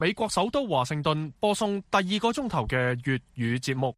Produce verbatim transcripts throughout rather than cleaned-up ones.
美國首都華盛頓播送第二個鐘頭嘅粵語節目。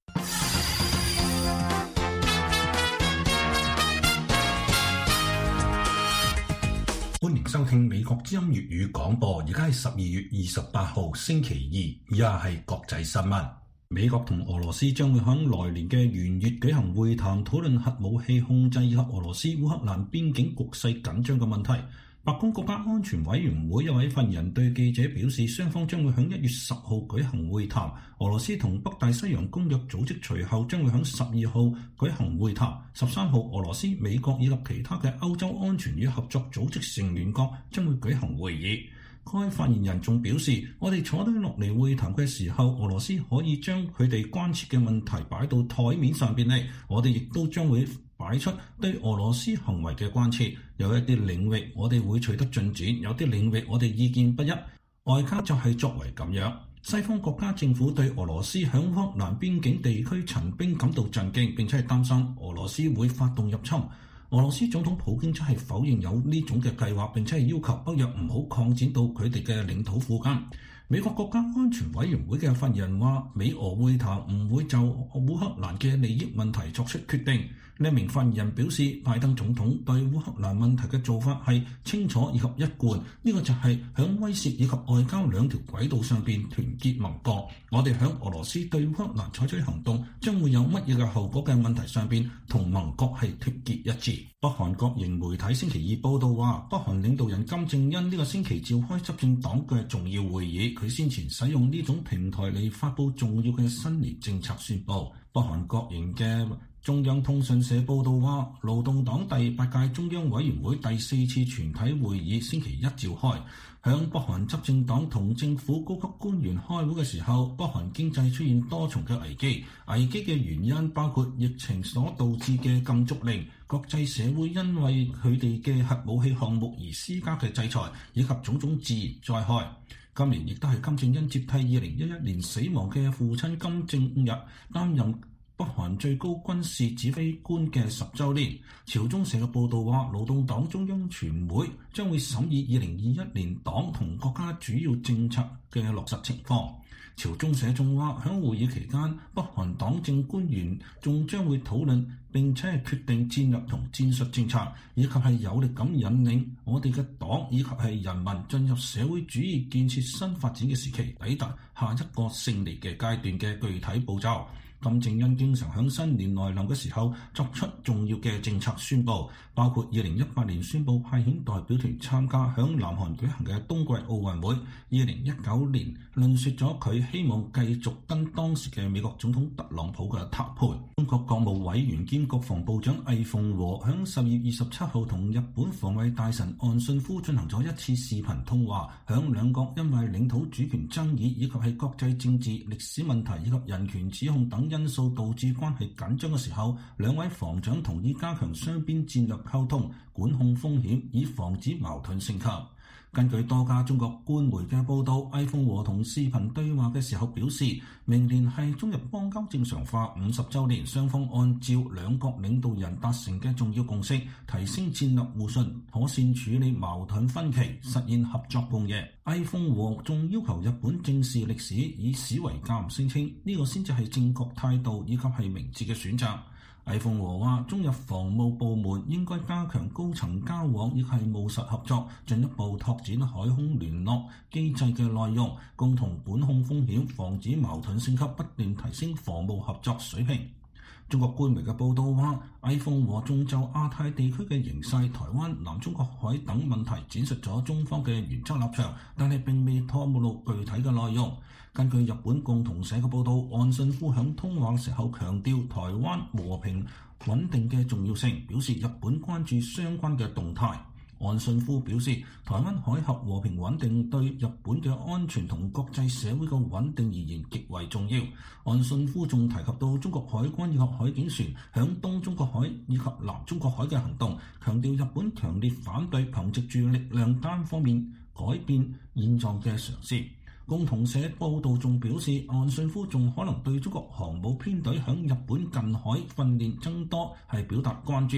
歡迎收聽美國之音粵語廣播，而家係十二月二十八號星期二，以下係國際新聞。美國同俄羅斯將會喺來年嘅元月舉行會談，討論核武器控制以及俄羅斯烏克蘭邊境局勢緊張嘅問題。白宮國家安全委員會一位發言人對記者表示，雙方將會喺一月十號舉行會談。俄羅斯同北大西洋公約組織隨後將會喺十二號舉行會談。十三號，俄羅斯、美國以及其他嘅歐洲安全與合作組織成員國將會舉行會議。該發言人仲表示，我哋坐低落嚟會談嘅時候，俄羅斯可以將佢哋關切嘅問題擺到台面上邊嚟，我哋亦都將會擺出對俄羅斯行為嘅關切。有一啲領域我哋會取得進展，有啲領域我哋意見不一。外交就係作為咁樣。西方國家政府對俄羅斯響烏克蘭邊境地區陳兵感到震驚，並且係擔心俄羅斯會發動入侵。俄羅斯總統普京則係否認有呢種嘅計劃，並且係要求北約唔好擴展到佢哋嘅領土附近。美國國家安全委員會嘅發言人話，美俄會談唔會就烏克蘭嘅利益問題作出決定。呢名發言人表示，拜登總統對烏克蘭問題嘅做法係清楚以及一貫，呢、這個就係響威懾以及外交兩條軌道上邊團結盟國。我哋響俄羅斯對烏克蘭採取行動將會有乜嘢嘅後果嘅問題上邊，同盟國係團結一致。北韓國營媒體星期二報道話，北韓領導人金正恩呢個星期召開執政黨嘅重要會議，佢先前使用呢種平台嚟發布重要嘅新年政策宣佈。北韓國營嘅中央通訊社報道話，勞動黨第八屆中央委員會第四次全體會議星期一召開。響北韓執政黨同政府高級官員開會嘅時候，北韓經濟出現多重嘅危機。危機嘅原因包括疫情所導致嘅禁足令、國際社會因為佢哋嘅核武器項目而施加嘅制裁，以及種種自然災害。今年亦都係金正恩接替二零一一年死亡嘅父親金正日擔任北韓最高軍事指揮官嘅十週年。朝中社嘅報導話，勞動黨中央全會將會審議二零二一年黨同國家主要政策嘅落實情況。朝中社仲話，喺會議期間，北韓黨政官員仲將會討論並且係決定戰略同戰術政策，以及係有力咁引領我哋嘅黨以及係人民進入社會主義建設新發展嘅時期，抵達下一個勝利嘅階段嘅具體步驟。金正恩經常喺新年來臨嘅時候作出重要嘅政策宣佈，包括二零一八年宣佈派遣代表團參加響南韓舉行嘅冬季奧運會，二零一九年論述咗佢希望繼續跟當時嘅美國總統特朗普嘅談判。中國國務委員兼國防部長魏鳳和響十月二十七號同日本防衛大臣岸信夫進行咗一次視頻通話，響兩國因為領土主權爭議以及係國際政治、歷史問題以及人權指控等因素導致關係緊張嘅時候，兩位防長同意加強雙邊戰略溝通，管控風險，以防止矛盾升級。根據多家中國官媒嘅報道，魏鳳和同視頻對話嘅時候表示，明年係中日邦交正常化五十週年，雙方按照兩國領導人達成嘅重要共識，提升戰略互信，妥善處理矛盾分歧，實現合作共贏。魏鳳和仲要求日本正視歷史，以史為鑑，聲稱呢個先至係正確態度以及係明智嘅選擇。魏鳳和話，中日防務部門應該加強高層交往，亦係務實合作，進一步拓展海空聯絡機制嘅內容，共同管控風險，防止矛盾升級，不斷提升防務合作水平。中國官媒嘅報道話，魏鳳和仲就亞太地區嘅形勢、台灣、南中國海等問題展述咗中方嘅原則立場，但係並未透露具體嘅內容。根據日本共同社嘅報道，岸信夫響通話時候強調台灣和平穩定嘅重要性，表示日本關注相關嘅動態。岸信夫表示，台灣海峽和平穩定對日本嘅安全同國際社會嘅穩定而言極為重要。岸信夫仲提及到中國海軍以及海警船響東中國海以及南中國海嘅行動，強調日本強烈反對憑藉住力量單方面改變現狀嘅嘗試。共同社報道仲表示，岸信夫仲可能對中國航母編隊響日本近海訓練增多係表達關注。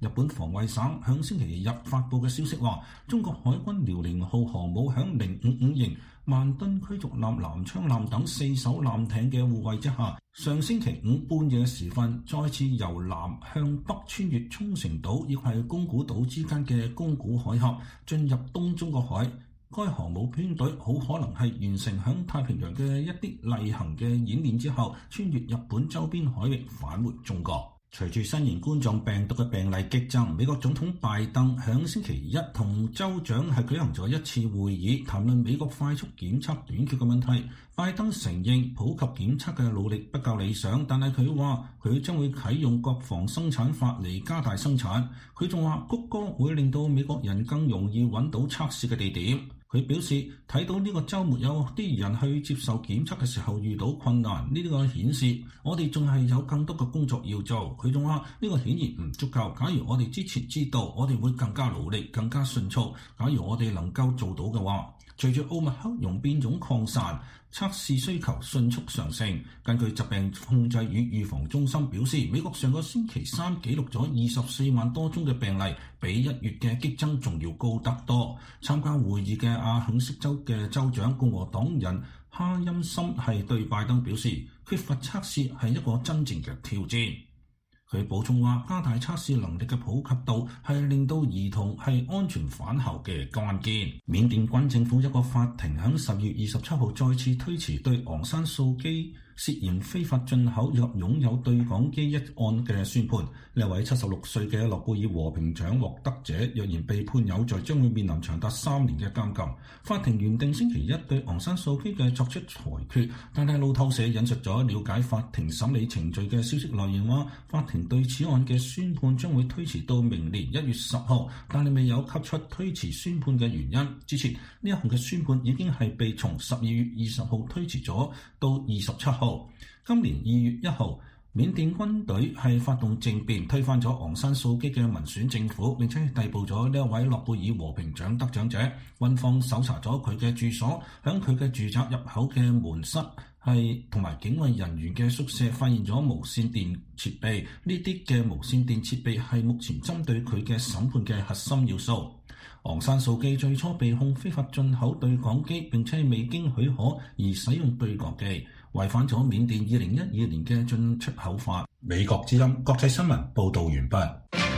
日本防衛省響星期日發布嘅消息話，中國海軍遼寧號航母響零五五型萬噸驅逐艦、南昌艦等四艘艦艇嘅護衛之下，上星期五半夜時分再次由南向北穿越沖繩島亦係宮古島之間嘅宮古海峽，進入東中國海。該航母編隊好可能係完成響太平洋嘅一啲例行嘅演練之後，穿越日本周邊海域返回中國。隨住新型冠狀病毒嘅病例激增，美國總統拜登響星期一同州長係舉行咗一次會議，談論美國快速檢測短缺嘅問題。拜登承認普及檢測嘅努力不夠理想，但係佢話佢將會啟用國防生產法嚟加大生產。佢仲話谷歌會令到美國人更容易揾到測試嘅地點。佢表示睇到呢個週末有啲人去接受檢測嘅時候遇到困難，呢個顯示我哋仲係有更多嘅工作要做。佢仲話呢個顯然唔足夠，假如我哋之前知道，我哋會更加努力、更加迅速。假如我哋能夠做到嘅話，隨住奧密克戎變種擴散，測試需求迅速上升。根據疾病控制與預防中心表示，美國上個星期三記錄咗二十四萬多宗嘅病例，比一月嘅激增仲要高得多。參加會議嘅阿肯色州嘅州長共和黨人哈欽森係對拜登表示，缺乏測試係一個真正嘅挑戰。佢補充話，加大測試能力嘅普及度係令到兒童係安全返校嘅關鍵。緬甸軍政府一個法庭喺十月二十七號再次推遲對昂山素基涉嫌非法進口以及擁有對講機一案嘅宣判。呢位七十六歲嘅諾貝爾和平獎獲得者，若然被判有罪，將會面臨長達三年嘅監禁。法庭原定星期一對昂山素基嘅作出裁決，但係路透社引述咗了解法庭審理程序嘅消息來源話，法庭對此案嘅宣判將會推遲到明年一月十號，但係未有給出推遲宣判嘅原因。之前呢一項嘅宣判已經係被從十二月二十號推遲咗到二十七號。今年二月一號，緬甸軍隊係發動政變，推翻咗昂山素基嘅民選政府，並且係逮捕咗呢一位諾貝爾和平獎得獎者。軍方搜查咗佢嘅住所，響佢嘅住宅入口嘅門室係同埋警衛人員嘅宿舍發現咗無線電設備，呢啲嘅無線電設備係目前針對佢嘅審判嘅核心要素。昂山素基最初被控非法進口對講機，並且未經許可而使用對講機，違反咗緬甸二零一二年嘅進出口法。美國之音國際新聞報導完畢。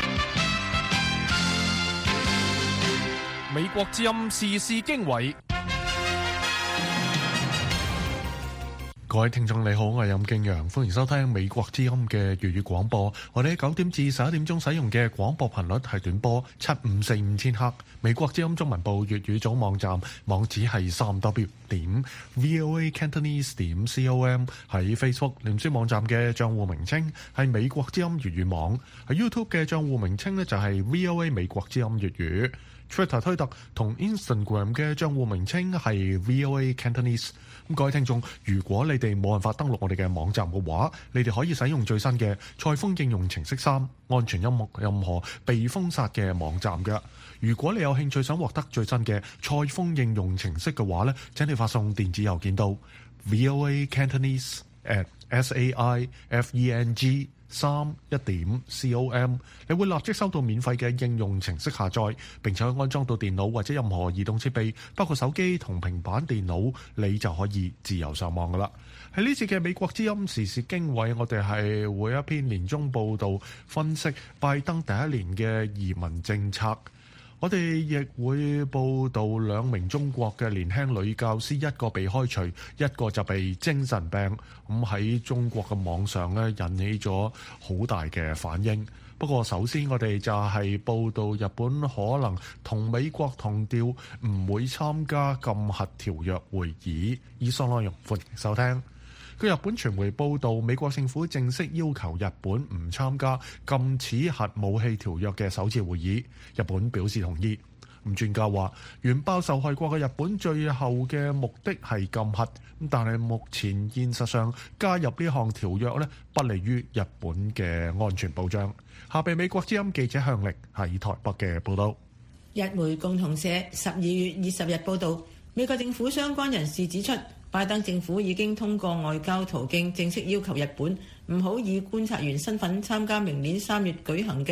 美國之音時事經緯。各位聽眾你好，我係任敬陽，歡迎收聽美國之音嘅粵語廣播。我哋喺九點至十一點鐘使用嘅廣播頻率係短波七五四五千赫。美國之音中文部粵語組網站網址係三 w 點 voa cantonese 點 com。喺 Facebook 臉書網站嘅賬戶名稱係美國之音粵語網。喺 YouTube 嘅賬戶名稱呢就係 VOA 美國之音粵語。Twitter 推特同 Instagram 嘅賬戶名稱係 VOA Cantonese。咁各位聽眾，如果你哋冇辦法登錄我哋嘅網站嘅話，你哋可以使用最新嘅賽風應用程式三，安全音樂任何被封殺嘅網站嘅。如果你有興趣想獲得最新嘅賽風應用程式嘅話咧，請你發送電子郵件到 voa cantonese at saifeng 三一點 com， 你會立即收到免費嘅應用程式下載，並且可以安裝到電腦或者任何移動設備，包括手機同平板電腦，你就可以自由上網噶啦。喺呢次嘅美國之音時事經緯，我哋係會一篇年終報導分析拜登第一年嘅移民政策。我哋亦會報導兩名中國嘅年輕女教師，一個被開除，一個就被精神病。咁喺中國嘅網上咧，引起咗好大嘅反應。不過首先我哋就係報導日本可能同美國同調，唔會參加禁核條約會議。以上內容歡迎收聽。據日本傳媒報導，美國政府正式要求日本唔參加禁止核武器條約嘅首次會議，日本表示同意。咁專家話，原爆受害國嘅日本最後嘅目的係禁核，但係目前現實上加入呢項條約咧，不利於日本嘅安全保障。下被美國之音記者向力喺台北嘅報導。 日媒共同社十二月二十日報導，美國政府相關人士指出，拜登政府已經通過外交途徑正式要求日本唔好以觀察員身份參加明年三月舉行嘅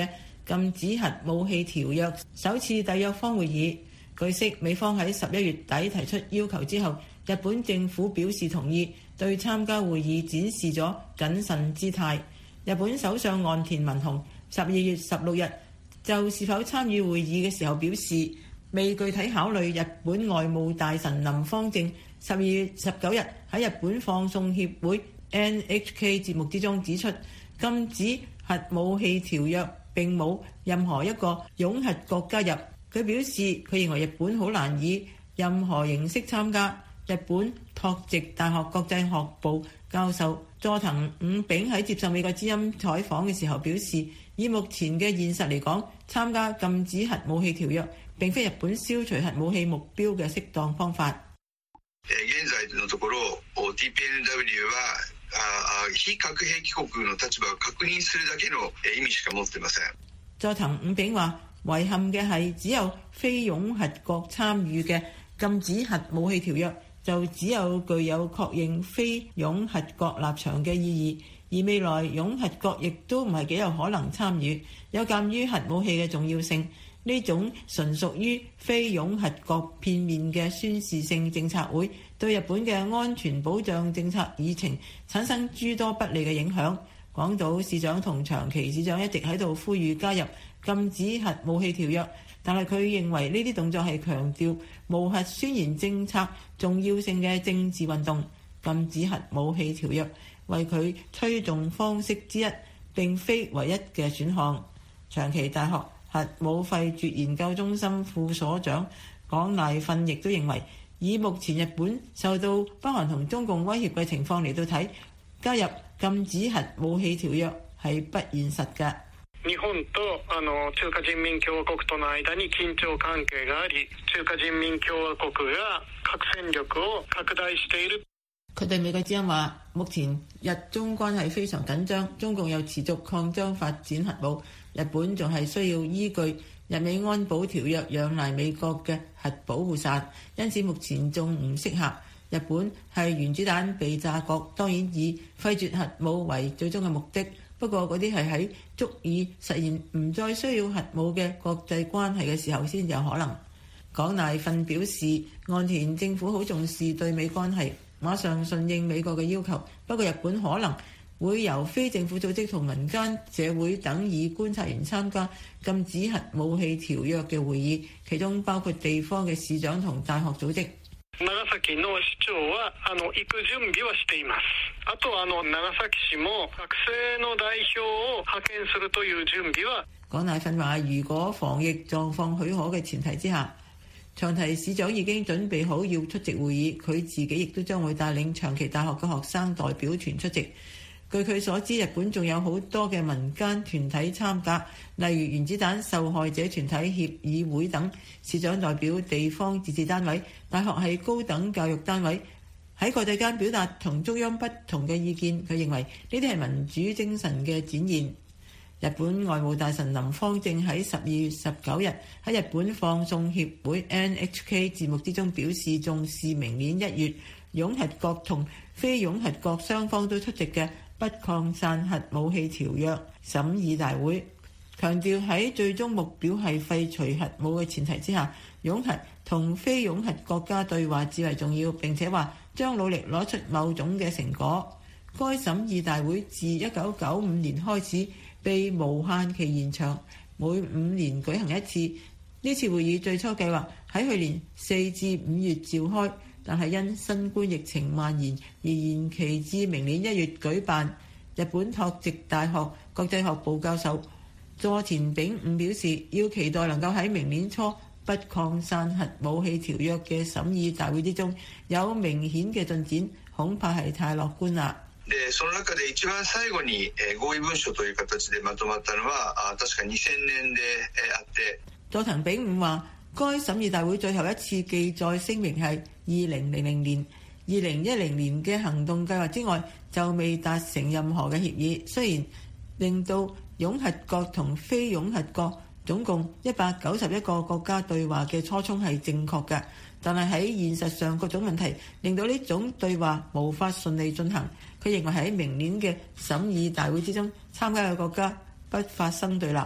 禁止核武器條約首次締約方會議。據悉，美方喺十一月底提出要求之後，日本政府表示同意，對參加會議展示咗謹慎姿態。日本首相岸田文雄十二月十六日就是否參與會議嘅時候表示，未具體考慮。日本外務大臣林芳正十二月十九日喺日本放送協會 N H K 節目之中指出，禁止核武器條約並冇任何一個擁核國加入。佢表示，佢認為日本好難以任何形式參加。日本拓殖大學國際學部教授佐藤五丙喺接受美國之音採訪嘅時候表示，以目前嘅現實嚟講，參加禁止核武器條約並非日本消除核武器目標嘅適當方法。 現在のところ ティーピーエヌダブリュー は非核兵器國の立場を確認するだけの意味しか持っていません。 佐藤五丙話，遺憾嘅係只有非擁核國參與嘅禁止核武器條約，就只有具有確認非擁核國立場嘅意義，而未來擁核國亦都唔係幾有可能參與。有鑑於核武器嘅重要性，呢種純屬於非擁核國片面嘅宣示性政策會對日本嘅安全保障政策議程產生諸多不利嘅影響。廣島市長同長崎市長一直喺度呼籲加入禁止核武器條約，但係佢認為呢啲動作係強調無核宣言政策重要性嘅政治運動。禁止核武器條約為佢推動方式之一，並非唯一嘅選項。長崎大學核武廢絕研究中心副所長廣瀨訓亦都認為，以目前日本受到北韓同中共威脅嘅情況嚟到睇，加入禁止核武器條約係不現實嘅。 日本とあの中華人民共和國との間に緊張関係があり、中華人民共和國が核戦力を拡大している。 佢對美國之音話，目前日中關係非常緊張，中共又持續擴張發展核武，日本仲係需要依據日美安保條約仰賴美國嘅核保護傘，因此目前仲唔適合。日本係原子彈被炸國，當然以廢絕核武為最終嘅目的。不過嗰啲係喺足以實現唔再需要核武嘅國際關係嘅時候先有可能。廣瀨訓表示，岸田政府好重視對美關係，馬上順應美國嘅要求。不過日本可能會由非政府組織同民間社會等以觀察員參加禁止核武器條約嘅會議，其中包括地方嘅市長同大學組織。 長崎の市長はあの行く準備はしています。あとあの長崎市も学生の代表を派遣するという準備は。 廣瀨訓話，如果防疫狀況許可嘅前提之下，長崎市長已經準備好要出席會議，佢自己亦都將會帶領長崎大學嘅學生代表團出席。據佢所知，日本仲有好多嘅民間團體參加，例如原子彈受害者團體協議會等。市長代表地方自治單位，大學係高等教育單位，喺國際間表達同中央不同嘅意見。佢認為呢啲係民主精神嘅展現。日本外務大臣林芳正喺十二月十九日喺日本放送協會 N H K 節目之中表示，重視明年一月擁核國同非擁核國雙方都出席嘅不擴散核武器條約審議大會，強調喺最終目標係廢除核武嘅前提之下，擁核同非擁核國家對話至為重要。並且話將努力攞出某種嘅成果。該審議大會自一九九五年開始被無限期延長，每五年舉行一次。呢次會議最初計劃喺去年四至五月召開，但係因新冠疫情蔓延而延期至明年一月舉辦。日本拓殖大學國際學部教授佐田丙午表示，要期待能夠喺明年初不擴散核武器條約嘅審議大會之中有明顯嘅進展，恐怕係太樂觀啦。 でその中で一番最後に合意文書という形でまとまったのは確かにせんねんであって。 佐藤丙午話，該審議大會最後一次記載聲明係二零零零年，二零一零年嘅行動計劃之外就未達成任何嘅協議。雖然令到擁核國同非擁核國總共一百九十一個國家對話嘅初衷係正確嘅，但係喺現實上各種問題令到呢種對話無法順利進行。佢認為喺明年嘅審議大會之中參加嘅國家不發生對立，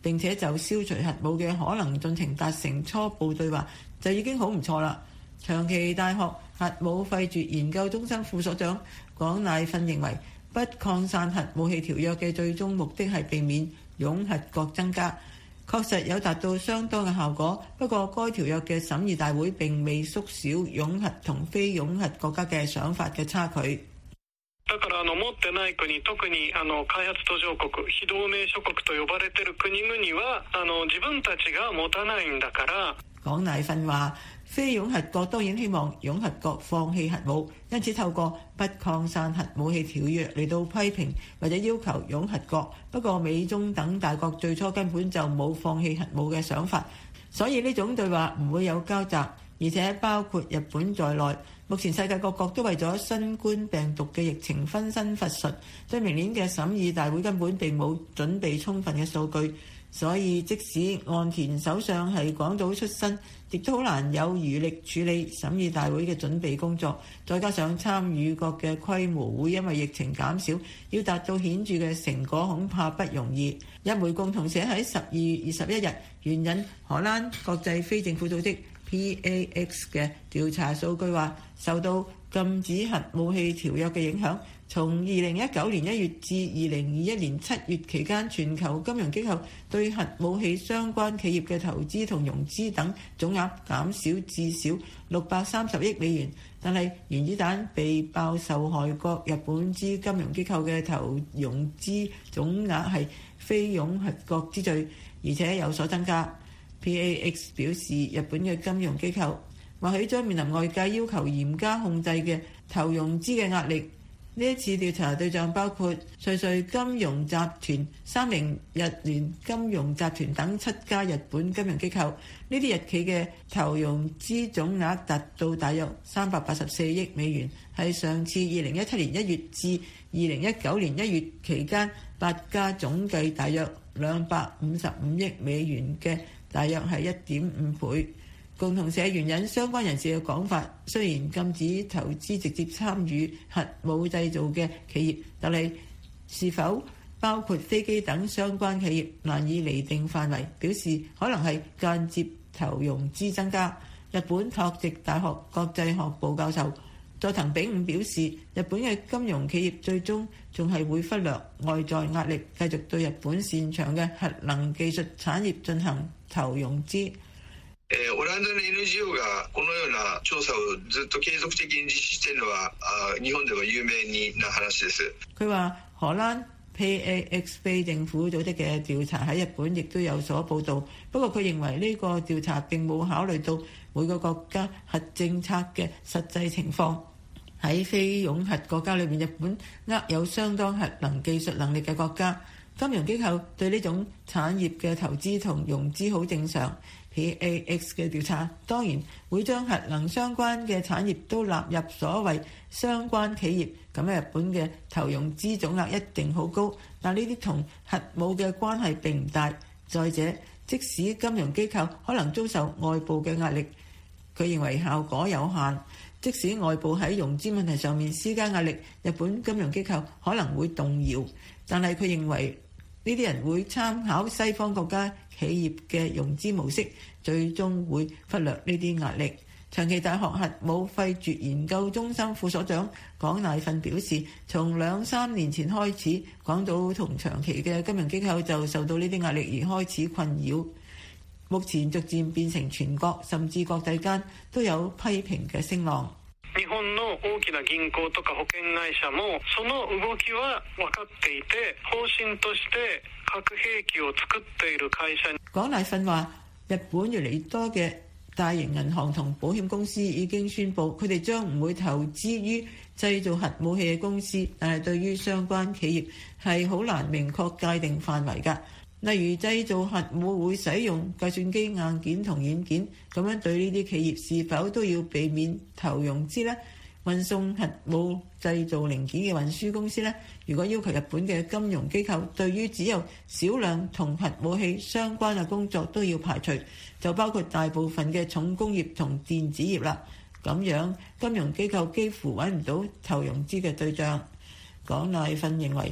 並且就消除核武嘅可能進程達成初步對話，就已經好唔錯啦。長崎大學核武廢絕研究中心副所長廣乃訓認為，不擴散核武器條約嘅最終目的係避免擁核國增加，確實有達到相當嘅效果。不過該條約嘅審議大會並未縮小擁核同非擁核國家嘅想法嘅差距。 だからあの持ってない国、特にあの開発途上國、非同盟諸國と呼ばれている國々はあの自分たちが持たないんだから。 廣乃訓話，非擁核國當然希望擁核國放棄核武，因此透過不擴散核武器條約嚟到批評或者要求擁核國。不過美中等大國最初根本就冇放棄核武嘅想法，所以呢種對話唔會有交集，而且包括日本在內。目前世界各國都為咗新冠病毒嘅疫情分身乏術，對明年嘅審議大會根本並冇準備充分嘅數據，所以即使岸田首相係廣島出身，亦都好難有餘力處理審議大會嘅準備工作。再加上參與國嘅規模會因為疫情減少，要達到顯著嘅成果恐怕不容易。日媒共同社喺十二月二十一日援引荷蘭國際非政府組織 P A X 嘅調查數據話，受到禁止核武器條約嘅影響，從二零一九年一月至二零二一年七月期間，全球金融機構對核武器相關企業嘅投資同融資等總額減少至少六百三十億美元。但係原子彈被爆受害國日本之金融機構嘅投融資總額係非擁核國之最，而且有所增加。P A X 表示，日本嘅金融機構或許將面臨外界要求嚴加控制嘅投融資嘅壓力。呢一次調查對象包括瑞瑞金融集團、三菱日聯金融集團等七家日本金融機構。呢啲日企嘅投融資總額達到大約三百八十四億美元，係上次二零一七年一月至二零一九年一月期間八家總計大約兩百五十五億美元嘅大約係一點五倍。共同社援引相關人士嘅講法，雖然禁止投資直接參與核武製造嘅企業，但係是否包括飛機等相關企業難以釐定範圍，表示可能係間接投融資增加。日本拓殖大學國際學部教授佐藤炳五表示，日本嘅金融企業最終仲係會忽略外在壓力，繼續對日本擅長嘅核能技術產業進行投融資。 オランダの エヌジーオー がこのような調査をずっと継続的に実施しているのは日本では有名な話です。 佢話荷蘭 P A X 非政府組織嘅調查喺日本亦都有所報導，不過佢認為呢個調查並冇考慮到每個國家核政策嘅實際情況。喺非擁核國家裏面，日本握有相當核能技術能力嘅國家，金融機構對呢種產業嘅投資同融資好正常。P A X 嘅調查當然會將核能相關嘅產業都納入所謂相關企業，咁喺日本嘅投融資總額一定好高，但呢啲同核武嘅關係並唔大。再者，即使金融機構可能遭受外部嘅壓力，佢認為效果有限。即使外部喺融資問題上面施加壓力，日本金融機構可能會動搖，但係佢認為呢啲人會參考西方國家企業嘅融資模式，最終會忽略呢啲壓力。長崎大學核武廢絕研究中心副所長廣乃訓表示，從兩三年前開始，廣島同長崎嘅金融機構就受到呢啲壓力而開始困擾，目前逐漸變成全國甚至國際間都有批評嘅聲浪。 日本の大きな銀行とか保険会社もその動きは分かっていて、方針として核兵器を作っている會社。 廣乃訓話，日本越嚟越多嘅大型銀行同保險公司已經宣布，佢哋將唔會投資於製造核武器嘅公司，但係對於相關企業係好難明確界定範圍㗎。例如製造核武會使用計算機硬件同軟件，咁樣對呢啲企業是否都要避免投融資呢？運送核武製造零件嘅運輸公司呢，如果要求日本嘅金融機構對於只有少量同核武器相關嘅工作都要排除，就包括大部分嘅重工業同電子業啦。咁樣金融機構幾乎揾唔到投融資嘅對象。廣乃訓認為，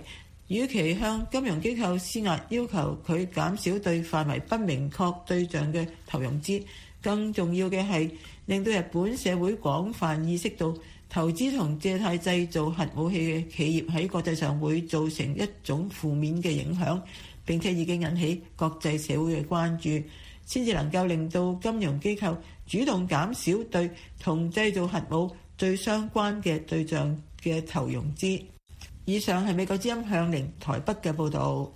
與其向金融機構施壓，要求佢減少對範圍不明確對象嘅投融資，更重要嘅係令到日本社會廣泛意識到投資同借貸製造核武器嘅企業喺國際上會造成一種負面嘅影響，並且已經引起國際社會嘅關注，先至能夠令到金融機構主動減少對同製造核武最相關嘅對象嘅投融資。以上係美國之音向寧台北嘅報導。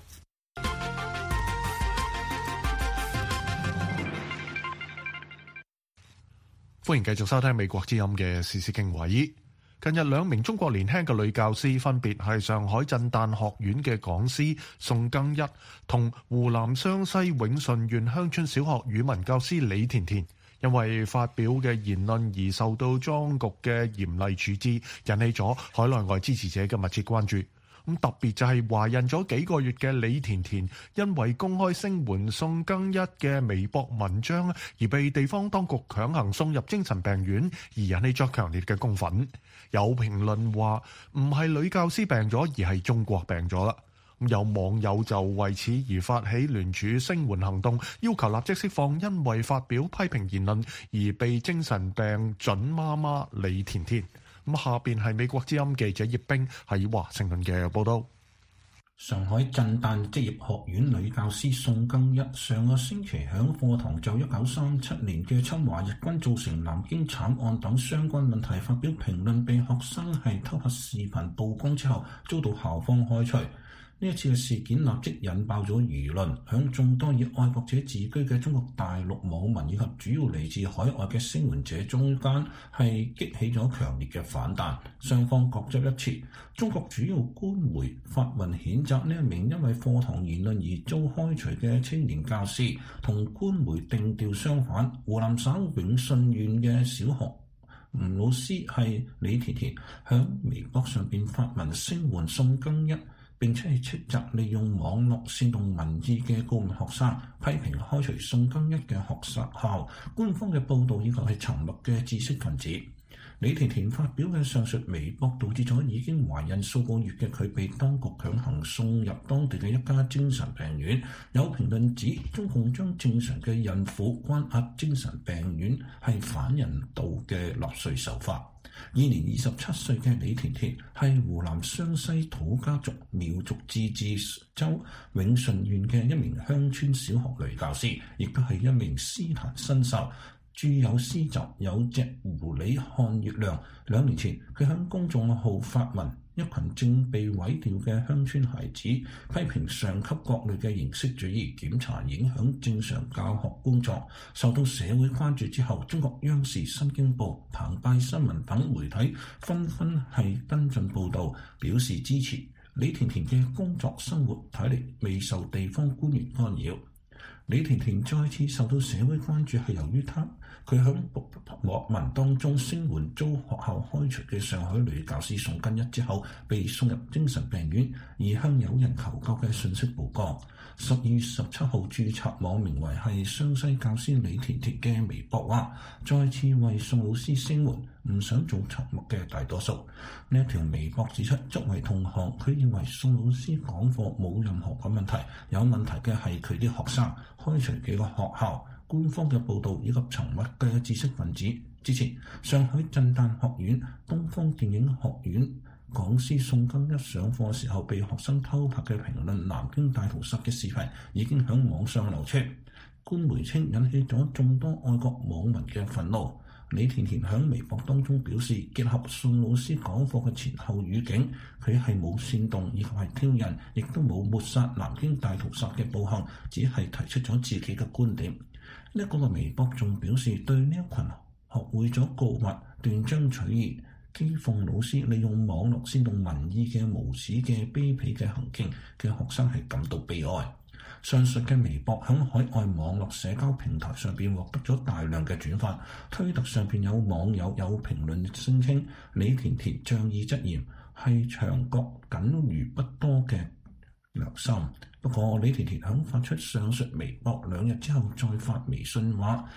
歡迎繼續收聽美國之音嘅時事經緯。近日兩名中國年輕嘅女教師，分別係上海震旦學院嘅講師宋更一同湖南湘西永順縣鄉村小學語文教師李甜甜，因為發表嘅言論而受到當局嘅嚴厲處置，引起咗海內外支持者嘅密切關注。咁特別就係懷孕咗幾個月嘅李甜甜，因為公開聲援宋更一嘅微博文章而被地方當局強行送入精神病院，而引起咗強烈嘅公憤。有評論話唔係女教師病咗，而係中國病咗啦。有網友就為此而發起聯署聲援行動，要求立即釋放因為發表批評言論而被精神病準媽媽李甜甜。咁下邊係美國之音記者葉冰喺華盛頓嘅報道。 上海震旦職業學院女教師宋更一上個星期響課堂就一九三七年嘅侵華日軍造成南京慘案等相關問題發表評論，被學生係偷拍視頻曝光之後，遭到校方開除。呢一次嘅事件立即引爆咗輿論，響眾多以愛國者自居嘅中國大陸網民以及主要嚟自海外嘅聲援者中間係激起咗強烈嘅反彈，雙方各執一詞。中國主要官媒發文譴責呢一名因為課堂言論而遭開除嘅青年教師，同官媒定調相反。湖南省永順縣嘅小學吳老師係李甜甜，響微博上邊發文聲援宋更一，並且係斥責利用網絡煽動民意嘅高敏學生，批評開除宋更一嘅學校官方嘅報導以及係沉默嘅知識分子。李甜甜發表嘅上述微博導致咗已經懷孕數個月嘅佢被當局強行送入當地嘅一家精神病院。有評論指中共將正常嘅孕婦關押精神病院係反人道嘅納粹手法。現年二十七歲嘅李甜甜係湖南湘西土家族苗族自治州永順縣嘅一名鄉村小學女教師，亦都係一名詩壇新秀。著有詩集《有隻狐狸看月亮》。兩年前，佢喺公眾號發文，一群正被毀掉嘅鄉村孩子，批評上級各類嘅形式主義檢查影響正常教學工作，受到社會關注之後，中國央視、新京報、澎湃新聞等媒體紛紛係跟進報導，表示支持。李甜甜嘅工作生活睇嚟未受地方官員干擾。李甜甜再次受到社會關注係由於他佢喺網文當中聲援遭學校開除嘅上海女教師宋更一之後，被送入精神病院而向有人求救嘅信息曝光。十二月十七號註冊網名為係湘西教師李甜甜嘅微博話，再次為宋老師聲援，唔想做沉默嘅大多數。呢一條微博指出，作為同行，佢認為宋老師講課冇任何嘅問題，有問題嘅係佢啲學生。開除幾個學校、官方嘅報導以及沉默嘅知識分子。之前，上海震旦學院、東方電影學院講師宋更一上課時候被學生偷拍嘅評論南京大屠殺嘅視頻已經響網上流傳。官媒稱引起咗眾多愛國網民嘅憤怒。李甜甜喺微博當中表示，結合宋老師講課嘅前後語境，佢係冇煽動以及係挑釁，亦都冇抹殺南京大屠殺嘅暴行，只係提出咗自己嘅觀點。呢、這、一個微博仲表示，對呢一群學會咗告密、斷章取義、譏諷老師利用網絡煽動民意嘅無恥嘅卑鄙嘅行徑嘅學生係感到悲哀。上述嘅微博喺海外網絡社交平台上邊獲得咗大量嘅轉發，推特上邊有網友有評論聲稱李甜甜仗義執言係牆角僅餘不多嘅良心。不過李甜甜喺發出上述微博兩日之後再發微信話，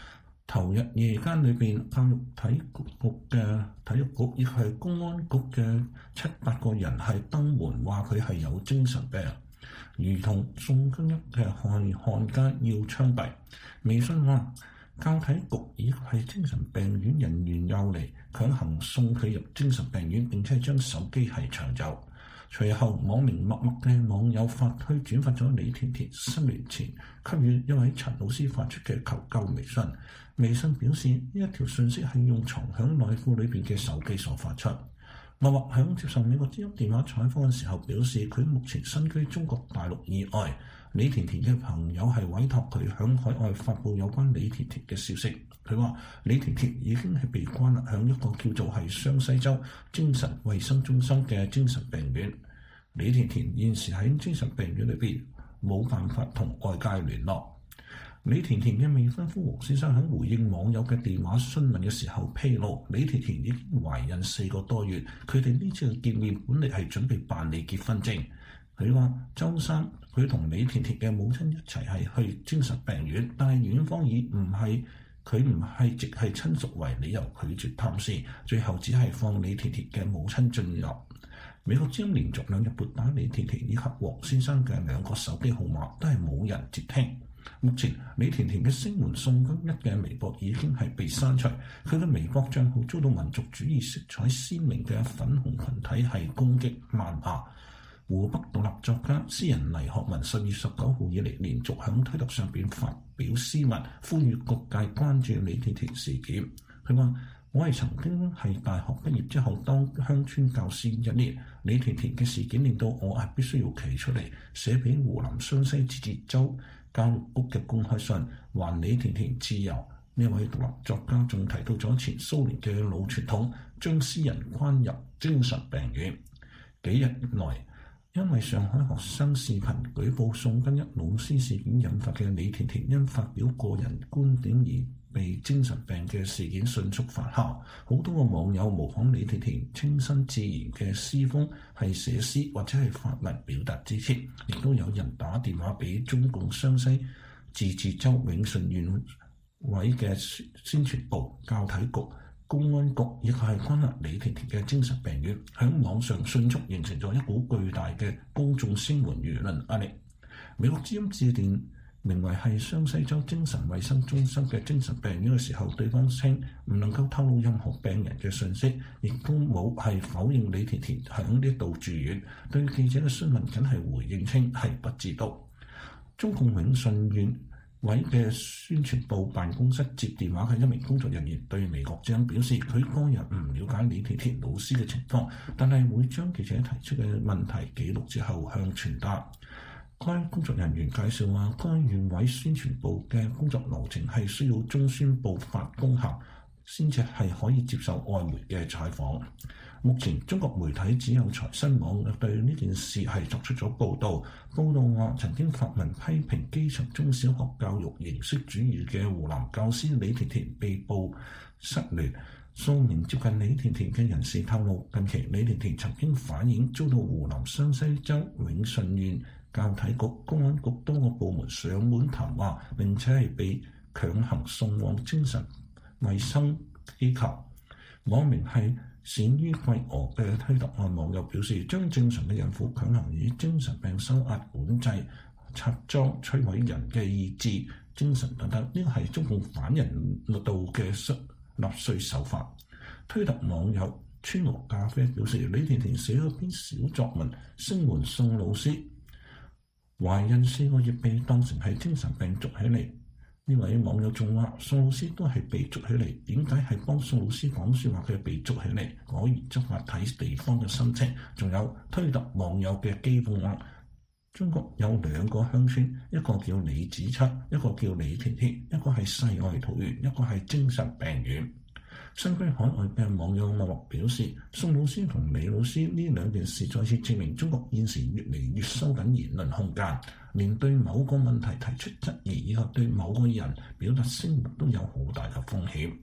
頭日夜間裏邊，教育體育局嘅體育局亦係公安局嘅七八個人係登門話佢係有精神病，如同宋根一嘅漢漢奸要槍斃。微信話教體局以及係精神病院人員又嚟強行送佢入精神病院，並且將手機係搶走。隨後，網名默默嘅網友發推轉發咗李甜甜失聯前給予一位陳老師發出嘅求救微信。微信表示呢一條信息係用藏響內褲裏邊嘅手機所發出。默默響接受美國之音電話採訪嘅時候表示，佢目前身居中國大陸以外。李甜甜嘅朋友係委託佢響海外發布有關李甜甜嘅消息。佢話李甜甜已經係被關押響一個叫做係湘西州精神衛生中心嘅精神病院。李甜甜現時喺精神病院裏邊冇辦法同外界聯絡。李甜甜嘅未婚夫黃先生喺回應網友嘅電話詢問嘅時候披露，李甜甜已經懷孕四個多月，佢哋呢次嘅見面本嚟係準備辦理結婚證。佢話週三佢同李甜甜嘅母親一齊係去精神病院，但係院方以唔係佢唔係直係親屬為理由拒絕探視，最後只係放李甜甜嘅母親進入。美國之音連續兩日撥打李甜甜以及黃先生嘅兩個手機號碼，都係冇人接聽。目前李甜甜嘅聲援宋根一嘅微博已經係被刪除，佢嘅微博帳號遭到民族主義色彩鮮明嘅粉紅群體係攻擊謾罵。湖北獨立作家詩人黎學文十月十九號以嚟連續喺推特上邊發表詩文，呼籲各界關注李甜甜事件。佢話：我係曾經係大學畢業之後當鄉村教師一年，李甜甜嘅事件令到我係必須要企出嚟寫俾湖南湘西自治州教育局嘅公開信，還李甜甜自由。呢位獨立作家仲提到咗前蘇聯嘅老傳統，將詩人關入精神病院。幾日內，因為上海學生視頻舉報宋根一老師事件引發嘅李甜甜因發表個人觀點而被精神病嘅事件迅速發酵，好多個網友模仿李甜甜清新自然嘅詩風，係寫詩或者係發文表達支持，亦都有人打電話俾中共湘西自治州永順縣委嘅宣傳部、教體局、公安局以及係關押李甜甜嘅精神病院，喺網上迅速形成咗一股巨大嘅公眾聲援輿論壓力。美國之音致電名為係湘西州精神衛生中心嘅精神病院嘅時候，對方稱唔能夠透露任何病人嘅信息，亦都冇係否認李甜甜喺呢度住院。對記者嘅詢問，僅係回應稱係不知道。中共永順縣委嘅宣傳部辦公室接電話嘅一名工作人員對美國之音表示，佢個人唔了解李甜甜老師嘅情況，但係會將記者提出嘅問題記錄之後向傳達。該工作人員介紹話，該縣委宣傳部嘅工作流程係需要中宣部發公函，先至係可以接受外媒嘅採訪。目前中國媒體只有財新網對呢件事係作出咗報導，報導話曾經發文批評基層中小學教育形式主義嘅湖南教師李甜甜被捕失聯。數名接近李甜甜嘅人士透露，近期李甜甜曾經反映遭到湖南湘西州永順縣教體局、公安局多個部門上門談話，並且係被強行送往精神衛生機構。網名係冼於貴娥嘅推特案網友表示，將正常嘅孕婦強行以精神病收押管制、插贓、摧毀人嘅意志、精神等等，呢個係中共反人道嘅納粹手法。推特網友川和咖啡表示，李甜甜寫咗篇小作文聲援宋老師，懷孕四個月被當成係精神病捉起嚟。呢位網友仲話，宋老師都係被捉起嚟，點解係幫宋老師講説話佢被捉起嚟？果然執法睇地方嘅心情。仲有推特網友嘅基本話，中國有兩個鄉村，一個叫李子七，一個叫李甜甜，一個係世外桃源，一個係精神病院。身居海外嘅網友默默表示，宋老師同李老師呢兩件事再次證明中國現時越嚟越收緊言論空間，連對某個問題提出質疑以及對某個人表達聲援都有好大嘅風險。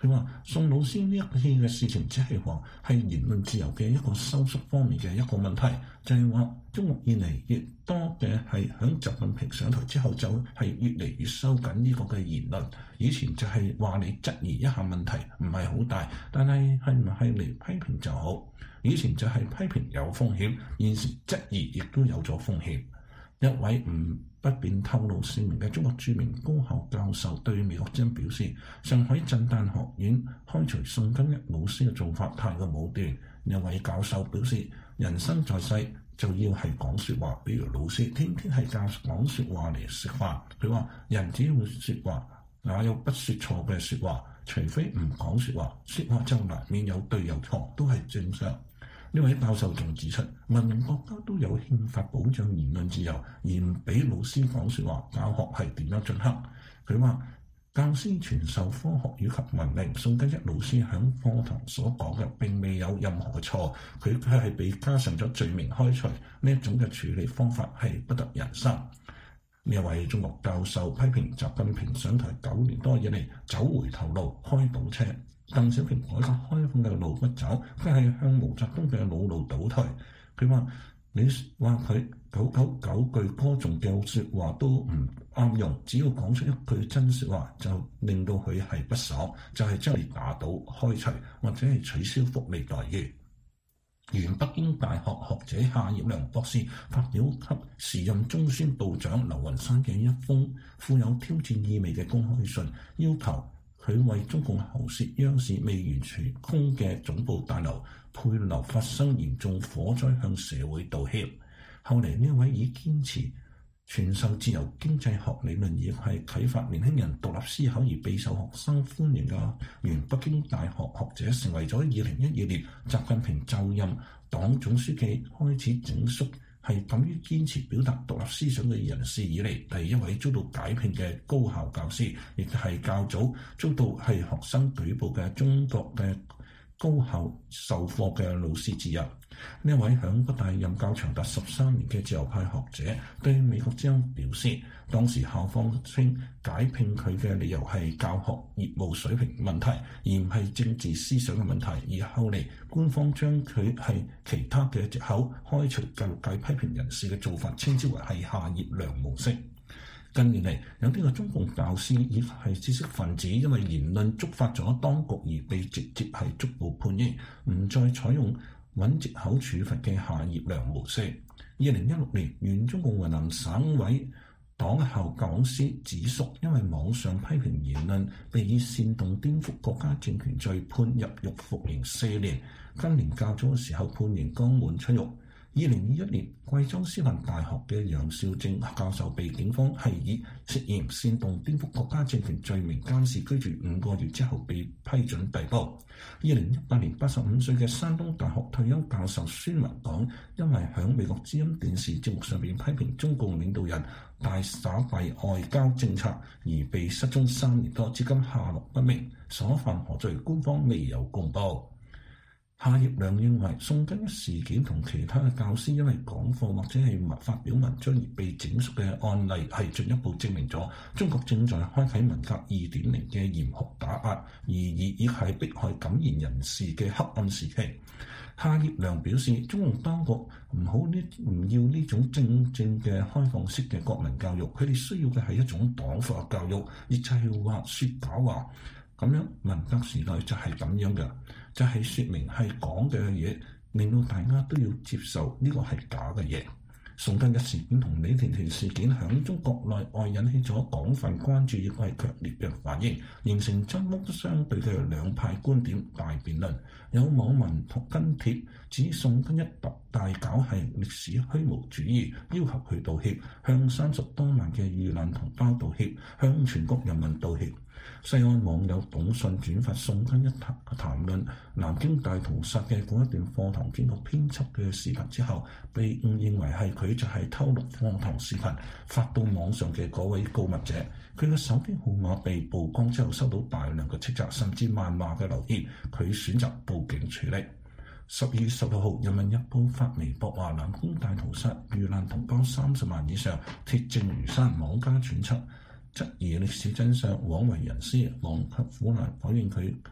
佢話宋老師呢一件嘅事情只係話係言論自由嘅一個收縮方面嘅一個問題，就係話中國越嚟越多嘅係響習近平上台之後就係越嚟越收緊呢個嘅言論。以前就係話你質疑一下問題唔係好大，但係係唔係嚟批評就好。以前就係批評有風險，現時質疑亦都有咗風險。一位唔不便透露姓名嘅中國著名高校教授對美國之音表示，上海震旦學院開除宋根一老師嘅做法太過武斷。一位教授表示，人生在世就要係講説話，比如老師天天係教講説話嚟食飯。佢話人只會説話，哪有不説錯嘅説話？除非唔講説話，説話就難免有對有錯，都係正常。呢位教授仲指出，文明國家都有憲法保障言論自由，而唔俾老師講説話，教學係點樣進行？佢話教師傳授科學與及文明，宋根一老師響課堂所講嘅並未有任何嘅錯，佢佢係被加上咗罪名開除，呢一種嘅處理方法係不得人心。呢一位中國教授批評習近平上台九年多以嚟走回頭路，開倒車。鄧小平改革開放嘅路不走，佢係向毛澤東嘅老路倒退。佢話：你話佢九九九句歌頌嘅説話都唔啱用，只要講出一句真説話，就令到佢係不爽，就係將你打倒、開除或者係取消福利待遇。原北京大學學者夏業良博士發表給時任中宣部長劉雲山嘅一封富有挑戰意味嘅公開信，要求佢為中共喉舌央視未完全空嘅總部大樓配樓發生嚴重火災向社會道歉。後嚟呢位以堅持傳授自由經濟學理論以係啟發年輕人獨立思考而備受學生歡迎嘅原北京大學學者，成為咗二零一二年習近平就任黨總書記開始整肅係敢於堅持表達獨立思想嘅人士以嚟第一位遭到解聘嘅高校教師，亦係較早遭到係學生舉報嘅中國嘅高校授課嘅老師之一。呢位響北大任教長達十三年嘅自由派學者對美國之音表示，當時校方稱解聘佢嘅理由係教學業務水平問題，而唔係政治思想嘅問題。而後嚟官方將佢係其他嘅藉口開除教育界批評人士嘅做法，稱之為係夏業良模式。近年嚟，有啲嘅中共教師以係知識分子因為言論觸發咗當局而被直接係捉捕判刑，唔再採用揾藉口處罰嘅夏業良模式。二零一六年，原中共雲南省委黨校講師子叔因為網上批評言論，被以煽動顛覆國家政權罪判入獄服刑四年。今年較早嘅時候判刑剛滿出獄。二零二一年，貴州師範大學嘅楊兆正教授被警方係以涉嫌煽動顛覆國家政權罪名監視居住五個月之後被批准逮捕。二零一八年，八十五歲嘅山東大學退休教授孫文港，因為響美國之音電視節目上面批評中共領導人大撒幣外交政策而被失蹤三年多，至今下落不明，所犯何罪，官方未有公佈。夏業良認為，宋根一事件同其他嘅教師因為講課或者係發表文章而被整肅嘅案例，係進一步證明咗中國正在開啟文革二點零嘅嚴酷打壓，而亦亦係迫害感言人士嘅黑暗時期。夏業良表示，中共當局唔好呢唔要呢種正正嘅開放式嘅國民教育，佢哋需要嘅係一種黨化教育，亦就係話説假話。咁樣文革時代就係咁樣嘅，就係、是、説明係講嘅嘢，令到大家都要接受呢個係假嘅嘢。宋根一事件同李田田事件響中國內外引起咗廣泛關注，亦係強烈嘅反應，形成針鋒相對嘅兩派觀點大辯論。有網民同跟帖指宋根一大搞係歷史虛無主義，要求佢道歉，向三十多萬嘅遇難同胞道歉，向全國人民道歉。西安網友董信轉發宋根一談談論南京大屠殺嘅嗰一段課堂經過編輯嘅視頻之後，被誤認為係佢就係偷錄課堂視頻發到網上嘅嗰位告密者。佢嘅手機號碼被曝光之後，收到大量嘅斥責甚至謾罵嘅留言，佢選擇報警處理。十二月十六號，《人民日報》發微博話南京大屠殺遇難同胞三十萬以上，鐵證如山，妄加揣測，質疑歷史真相，枉為人師，妄給苦難，否認佢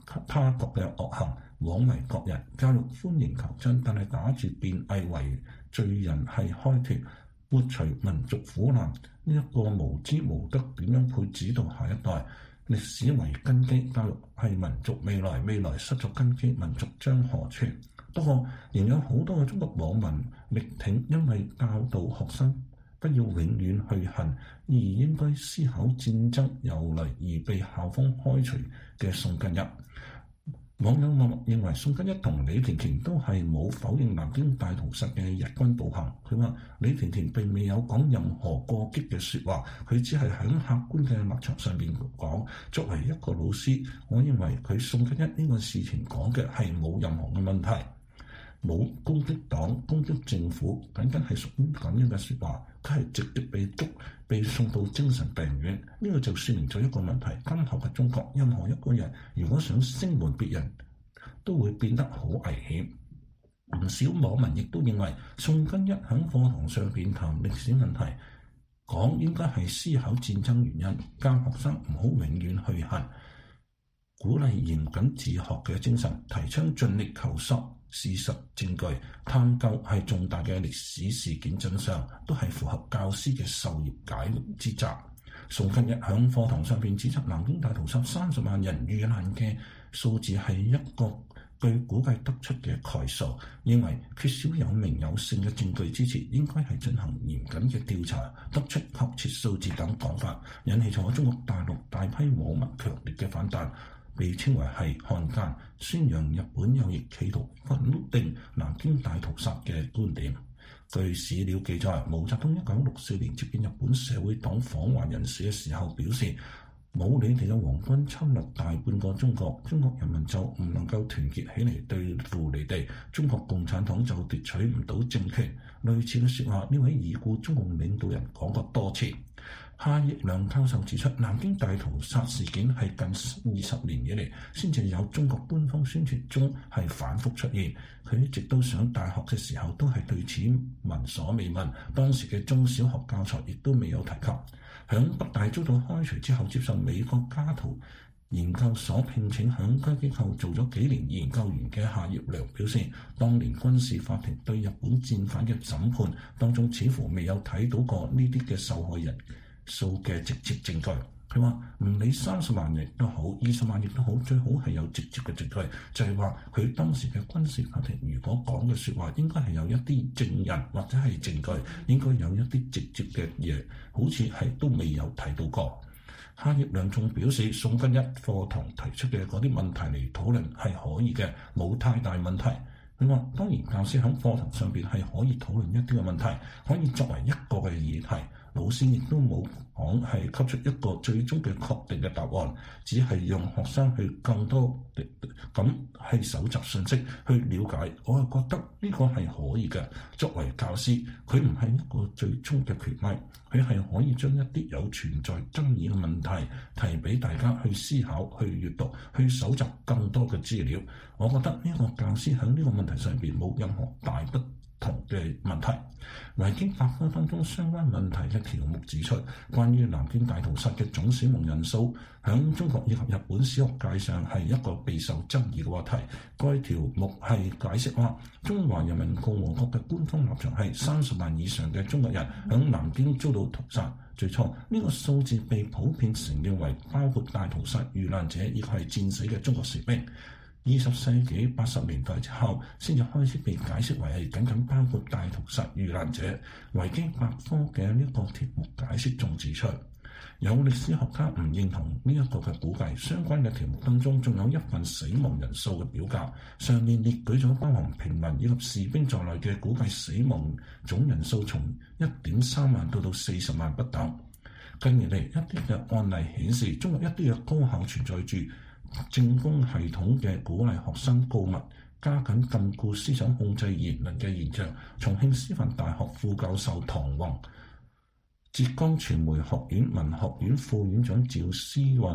他國嘅惡行，枉為國人。教育歡迎求真，但係打住變偽為罪人係開脫，抹除民族苦難。呢、這、一個無知無德點樣配指導下一代？歷史為根基，教育係民族未來，未來失咗根基，民族將何存？不過仍有好多嘅中國網民力挺，因為教導學生不要永遠去恨，而應該思考戰爭由嚟而被校方開除嘅宋根一。網友默默認為宋根一同李田田都係冇否認南京大屠殺嘅日軍暴行。佢話李田田並未有講任何過激嘅説話，佢只係喺客觀嘅立場上面講。作為一個老師，我認為佢宋根一呢個事情講嘅係冇任何嘅問題。冇攻擊黨、攻擊政府，僅僅係屬於咁樣嘅説話，佢係直接被捉、被送到精神病院。呢、這個就説明咗一個問題：今後嘅中國，任何一個人如果想聲援別人，都會變得好危險。唔少網民亦都認為，宋根一喺課堂上邊談歷史問題，講應該係思考戰爭原因，教學生唔好永遠去恨，鼓勵嚴謹自學嘅精神，提倡盡力求索。事實證據探究係重大嘅歷史事件真相，都係符合教師嘅授業解惑之責。宋根一響課堂上邊指責南京大屠殺三十萬人遇難嘅數字係一個據估計得出嘅概數，認為缺少有名有姓嘅證據支持，應該係進行嚴謹嘅調查，得出確切數字等講法，引起咗中國大陸大批網民強烈嘅反彈。被稱為係漢奸，宣揚日本有意企圖否定南京大屠殺嘅觀點。據史料記載，毛澤東一九六四年接見日本社會黨訪華人士嘅時候表示，冇你哋嘅皇軍侵略大半個中國，中國人民就唔能夠團結起嚟對付你哋，中國共產黨就奪取唔到政權。類似嘅説話，呢位已故中共領導人講過多次。夏益良教授指出，南京大屠殺事件係近二十年以嚟先至有中國官方宣傳中係反覆出現。佢一直都上大學嘅時候都係對此聞所未聞，當時嘅中小學教材亦都未有提及。響北大遭到開除之後，接受美國加圖研究所聘請，響該機構做咗幾年研究員嘅夏益良表示，當年軍事法庭對日本戰犯嘅審判當中，似乎未有睇到過呢啲嘅受害人數嘅直接證據。佢話唔理三十萬亦都好，二十萬亦都好，最好係有直接嘅證據，就係話佢當時嘅軍事法庭如果講嘅説話，應該係有一啲證人或者係證據，應該有一啲直接嘅嘢，好似係都未有睇到過。夏益良仲表示，宋根一課堂提出嘅嗰啲問題嚟討論係可以嘅，冇太大問題。佢話當然教師喺課堂上邊係可以討論一啲嘅問題，可以作為一個嘅議題。老師亦都冇講係給出一個最終嘅確定嘅答案，只係讓學生去更多咁去搜集信息，去了解。我係覺得呢個係可以嘅。作為教師，佢唔係一個最終嘅權威，佢係可以將一啲有存在爭議嘅問題提俾大家去思考、去閱讀、去搜集更多嘅資料。我覺得呢個教師喺呢個問題上邊冇任何大不同嘅問題。維基百科當中相關問題嘅條目指出，關於南京大屠殺嘅總死亡人數響中國以及日本史學界上係一個備受爭議嘅話題。該條目係解釋話，中華人民共和國嘅官方立場係三十萬以上嘅中國人響南京遭到屠殺。最初呢個數字被普遍承認為包括大屠殺遇難者以及係戰死嘅中國士兵。二十世紀八十年代之後，先至開始被解釋為係僅僅包括大屠殺遇難者。維基百科嘅呢個條目解釋仲指出，有歷史學家唔認同呢一個嘅估計。相關嘅條目當中，仲有一份死亡人數嘅表格，上面列舉咗包含平民以及士兵在內嘅估計死亡總人數，從一點三萬到到四十萬不等。近年嚟一啲嘅案例顯示，中國一啲嘅高校存在住政工系統嘅鼓勵學生告密、加緊禁錮思想控制言論嘅現象。重慶師範大學副教授唐宏、浙江傳媒學院文學院副院長趙思運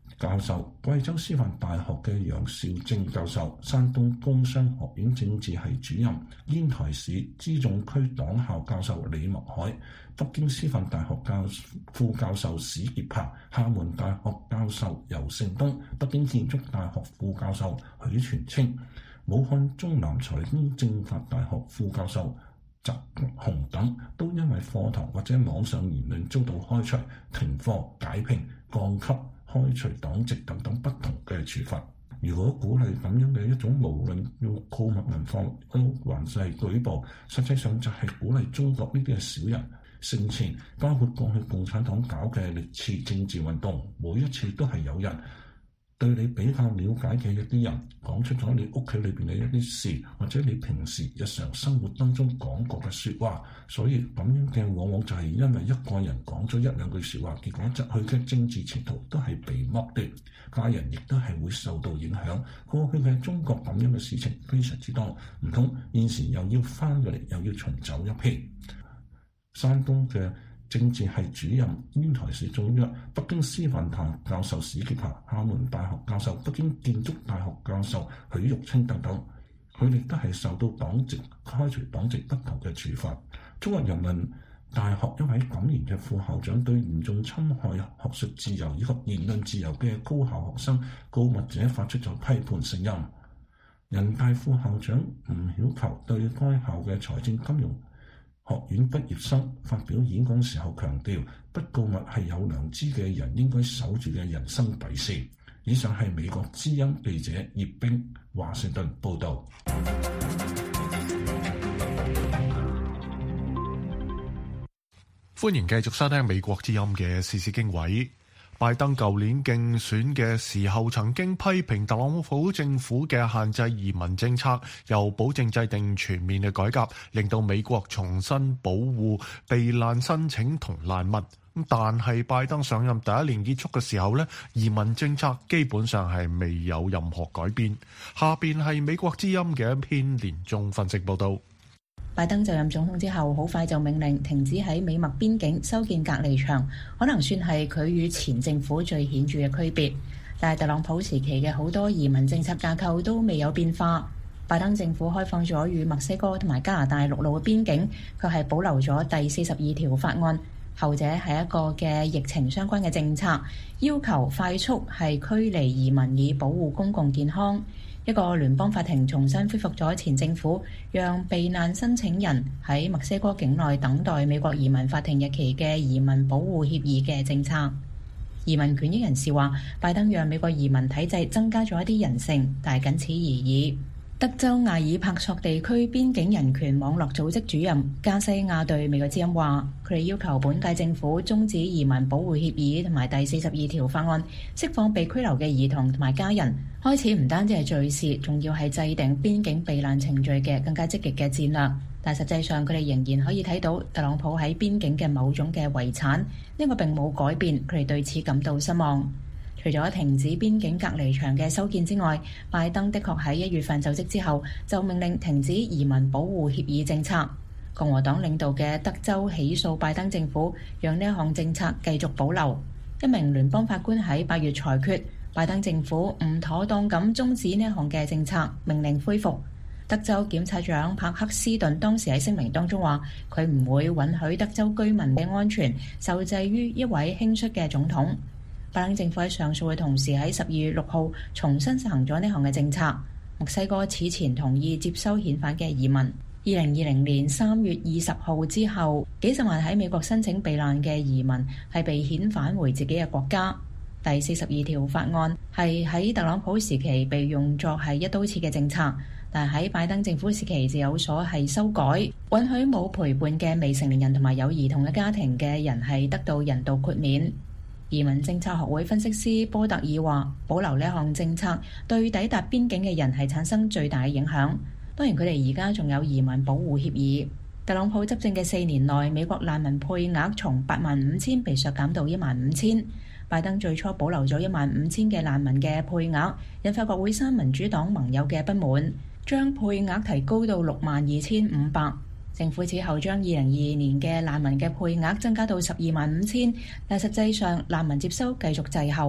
教授、貴州師範大學嘅楊兆正教授、山東工商學院政治系主任、煙台市資重區黨校教授李默海、北京師範大學教副教授史傑柏、廈門大學教授游勝東、北京建築大學副教授許傳清、武漢中南財經政法大學副教授翟鴻等，都因為課堂或者網上言論遭到開除、停課、解聘、降級、開除黨籍等等不同嘅處罰。如果鼓勵咁樣嘅一種無論要告密文化都還是係舉報，實際上就係鼓勵中國呢啲嘅小人盛傳，包括過去共產黨搞嘅歷次政治運動，每一次都係有人對你比較了解嘅一啲人講出咗你屋企裏邊嘅一啲事，或者你平時日常生活當中講過嘅説話，所以咁樣嘅往往就係因為一個人講咗一兩句説話，結果則佢嘅政治前途都係被剝奪，家人亦都係會受到影響。過去嘅中國咁樣嘅事情非常之多，唔通現時又要翻過嚟，又要重走一批？山東嘅政治系主任、煙台市中央、北京師範大學教授史傑柏、廈門大學教授、北京建築大學教授許玉清等等，佢哋都係受到黨籍開除黨籍不同嘅處罰。中國人民大學一位感言嘅副校長對嚴重侵害學術自由以及言論自由嘅高校學生告密者發出咗批判聲音。人大副校長吳曉球對該校嘅財政金融學院畢業生發表演講時候強調，不告密係有良知嘅人應該守住嘅人生底線。以上係美國之音記者葉冰華盛頓報導。 歡迎繼續收聽美國之音嘅時事經緯。拜登舊年競選嘅時候曾經批評特朗普政府嘅限制移民政策，又保證制定全面嘅改革，令到美國重新保護避難申請同難民。但係拜登上任第一年結束嘅時候呢，移民政策基本上係未有任何改變。下邊係美國之音嘅一篇年終分析報道。 拜登就任總統之後，好快就命令停止喺美墨邊境修建隔離牆，可能算係佢與前政府最顯著嘅區別。但係特朗普時期嘅好多移民政策架構都未有變化。拜登政府開放咗與墨西哥同埋加拿大陸路嘅邊境，卻係保留咗第四十二條法案，後者係一個嘅疫情相關嘅政策，要求快速係驅離移民以保護公共健康。一個聯邦法庭重新恢復咗前政府讓避難申請人喺墨西哥境內等待美國移民法庭日期嘅移民保護協議嘅政策。移民權益人士話，拜登讓美國移民體制增加咗一啲人性，但係僅此而已。德州艾爾帕索地區邊境人權網絡組織主任加西亞對美國之音話，佢哋要求本屆政府終止移民保護協議同埋第四十二條法案，釋放被拘留嘅兒童同埋家人。開始唔單止係敘事，仲要係制定邊境避難程序嘅更加積極嘅戰略。但實際上，佢哋仍然可以睇到特朗普喺邊境嘅某種嘅遺產，呢個並冇改變，佢哋對此感到失望。除咗停止邊境隔離牆嘅修建之外，拜登的確喺一月份就職之後就命令停止移民保護協議政策。共和黨領導嘅德州起訴拜登政府，讓呢一項政策繼續保留。一名聯邦法官喺八月裁決，拜登政府唔妥當咁終止呢一項嘅政策，命令恢復。德州檢察長帕克斯頓當時喺聲明當中話，佢唔會允許德州居民嘅安全受制於一位輕率嘅總統。拜登政府喺上訴嘅同時，喺十二月六號重新實行咗呢項嘅政策。墨西哥此前同意接收遣返嘅移民。二零二零年三月二十號之後，幾十萬喺美國申請避難嘅移民係被遣返回自己嘅國家。第四十二條法案係喺特朗普時期被用作係一刀切嘅政策，但喺拜登政府時期就有所係修改，允許冇陪伴嘅未成年人同埋有兒童嘅家庭嘅人係得到人道豁免。移民政策學會分析師波特爾話，保留呢項政策對抵達邊境嘅人係產生最大嘅影響。當然佢哋而家仲有移民保護協議。特朗普執政嘅四年內，美國難民配額從八萬五千被削減到一萬五千。拜登最初保留咗一萬五千嘅難民嘅配額，引發國會山民主黨盟友嘅不滿，將配額提高到六萬二千五百。政府之後將二零二二年嘅難民嘅配額增加到十二萬五千，但實際上難民接收繼續滯後。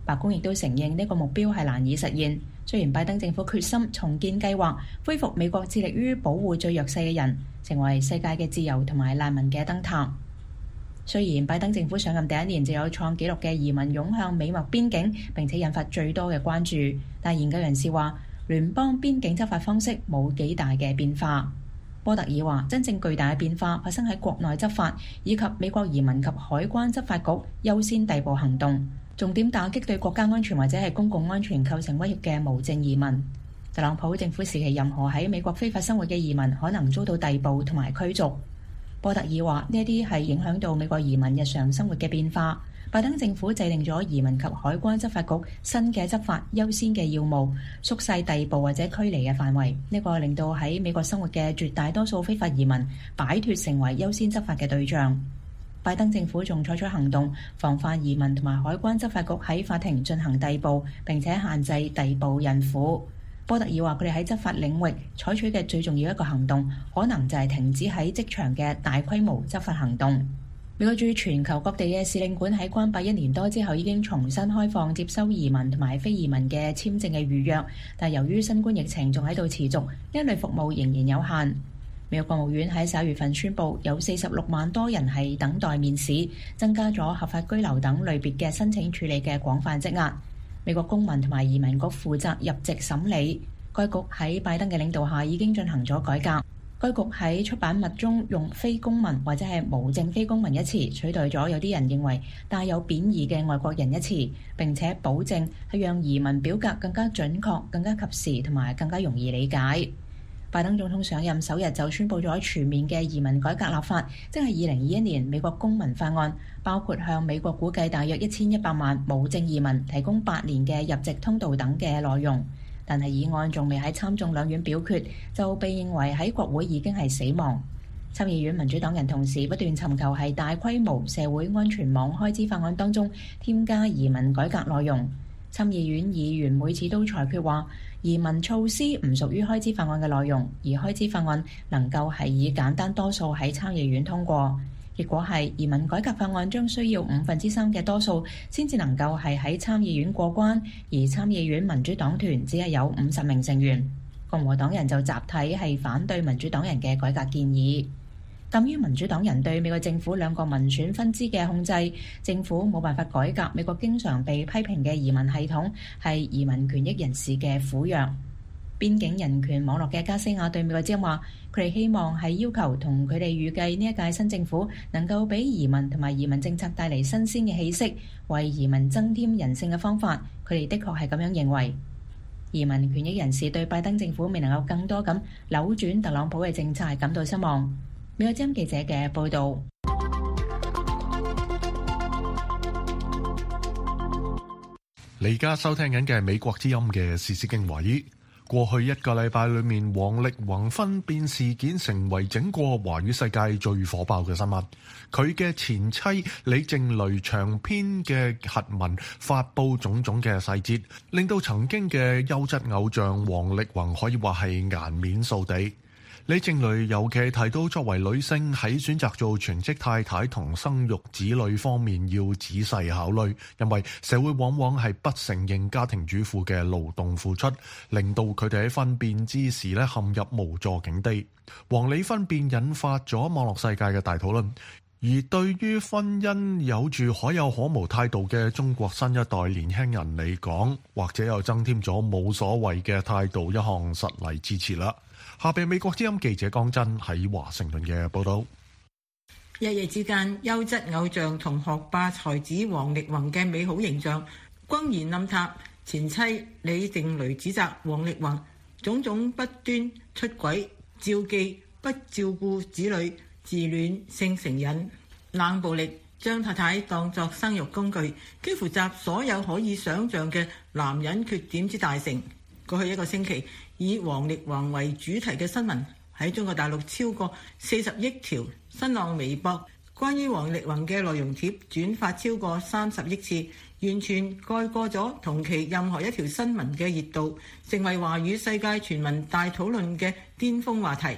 白宮亦都承認呢個目標係難以實現。雖然拜登政府決心重建計劃，恢復美國致力於保護最弱勢嘅人，成為世界嘅自由同埋難民嘅燈塔。雖然拜登政府上任第一年就有創紀錄嘅移民湧向美墨邊境，並且引發最多嘅關注，但研究人士話聯邦邊境執法方式冇幾大嘅變化。波特爾話真正巨大嘅變化發生喺國內執法，以及美國移民及海關執法局優先逮捕行動，重點打擊對國家安全或者係公共安全構成威脅嘅無證移民。特朗普政府時期任何喺美國非法生活嘅移民可能遭到逮捕同埋驅逐。波特爾話呢一啲係影響到美國移民日常生活嘅變化。拜登政府制定咗移民及海關執法局新嘅執法優先嘅要務，縮細逮捕或者驅離嘅範圍。呢個令到喺美國生活嘅絕大多數非法移民擺脫成為優先執法嘅對象。拜登政府仲採取行動，防範移民同埋海關執法局喺法庭進行逮捕，並且限制逮捕孕婦。波特爾話佢哋喺執法領域採取嘅最重要一個行動，可能就係停止喺職場嘅大規模執法行動。美國駐全球各地嘅使領館喺關閉一年多之後，已經重新開放接收移民同埋非移民嘅簽證嘅預約，但由於新冠疫情仲喺度持續，呢一類服務仍然有限。美國國務院喺十一月份宣布，有四十六萬多人係等待面試，增加咗合法居留等類別嘅申請處理嘅廣泛積壓。美國公民同埋移民局負責入籍審理，該局喺拜登嘅領導下已經進行咗改革。該局喺出版物中用非公民或者係無證非公民一詞取代咗有啲人認為帶有貶義嘅外國人一詞，並且保證係讓移民表格更加準確、更加及時同埋更加容易理解。拜登總統上任首日就宣布咗全面嘅移民改革立法，即係二零二一年美國公民法案，包括向美國估計大約一千一百萬無證移民提供八年嘅入籍通道等嘅內容。但係議案仲未喺參眾兩院表決，就被認為喺國會已經係死亡。參議院民主黨人同時不斷尋求喺大規模社會安全網開支法案當中添加移民改革內容。參議院議員每次都裁決話，移民措施唔屬於開支法案嘅內容，而開支法案能夠係以簡單多數喺參議院通過。結果係移民改革法案將需要五分之三嘅多數先至能夠係喺參議院過關，而參議院民主黨團只係有五十名成員，共和黨人就集體係反對民主黨人嘅改革建議。鑑於民主黨人對美國政府兩個民選分支嘅控制，政府冇辦法改革美國經常被批評嘅移民系統，係移民權益人士嘅苦藥。邊境人權網絡嘅加西亞對美國之音話，佢哋希望係要求同佢哋預計呢一屆新政府能夠俾移民同埋移民政策帶嚟新鮮嘅氣息，為移民增添人性嘅方法。佢哋的確係咁樣認為。移民權益人士對拜登政府未能夠更多咁扭轉特朗普嘅政策係感到失望。美國之音記者嘅報導。 你而家收聽緊嘅係美國之音嘅時事經緯。過去一個禮拜裏面，王力宏婚變事件成為整個華語世界最火爆嘅新聞。佢嘅前妻李靜蕾長篇嘅核文發布種種嘅細節，令到曾經嘅優質偶像王力宏可以話係顏面掃地。李靜蕾尤其提到，作為女性喺選擇做全職太太同生育子女方面要仔細考慮，因為社會往往係不承認家庭主婦嘅勞動付出，令到佢哋喺婚變之時咧陷入無助境地。王李婚變引發咗網絡世界嘅大討論，而對於婚姻有住可有可無態度嘅中國新一代年輕人嚟講，或者又增添咗冇所謂嘅態度一項實例支持啦。下邊美國之音記者江真喺華盛頓嘅報道。 一夜之間，優質偶像同學霸才子王力宏嘅美好形象轟然冧塌。前妻李靜蕾指責王力宏種種不端、出軌、招妓、不照顧子女、自戀、性成癮、冷暴力，將太太當作生育工具，幾乎集所有可以想像嘅男人缺點之大成。過去一個星期，以王力宏為主題嘅新聞喺中國大陸超過四十億條，新浪微博關於王力宏嘅內容貼轉發超過三十億次，完全蓋過咗同期任何一條新聞嘅熱度，成為華語世界全民大討論嘅巔峰話題。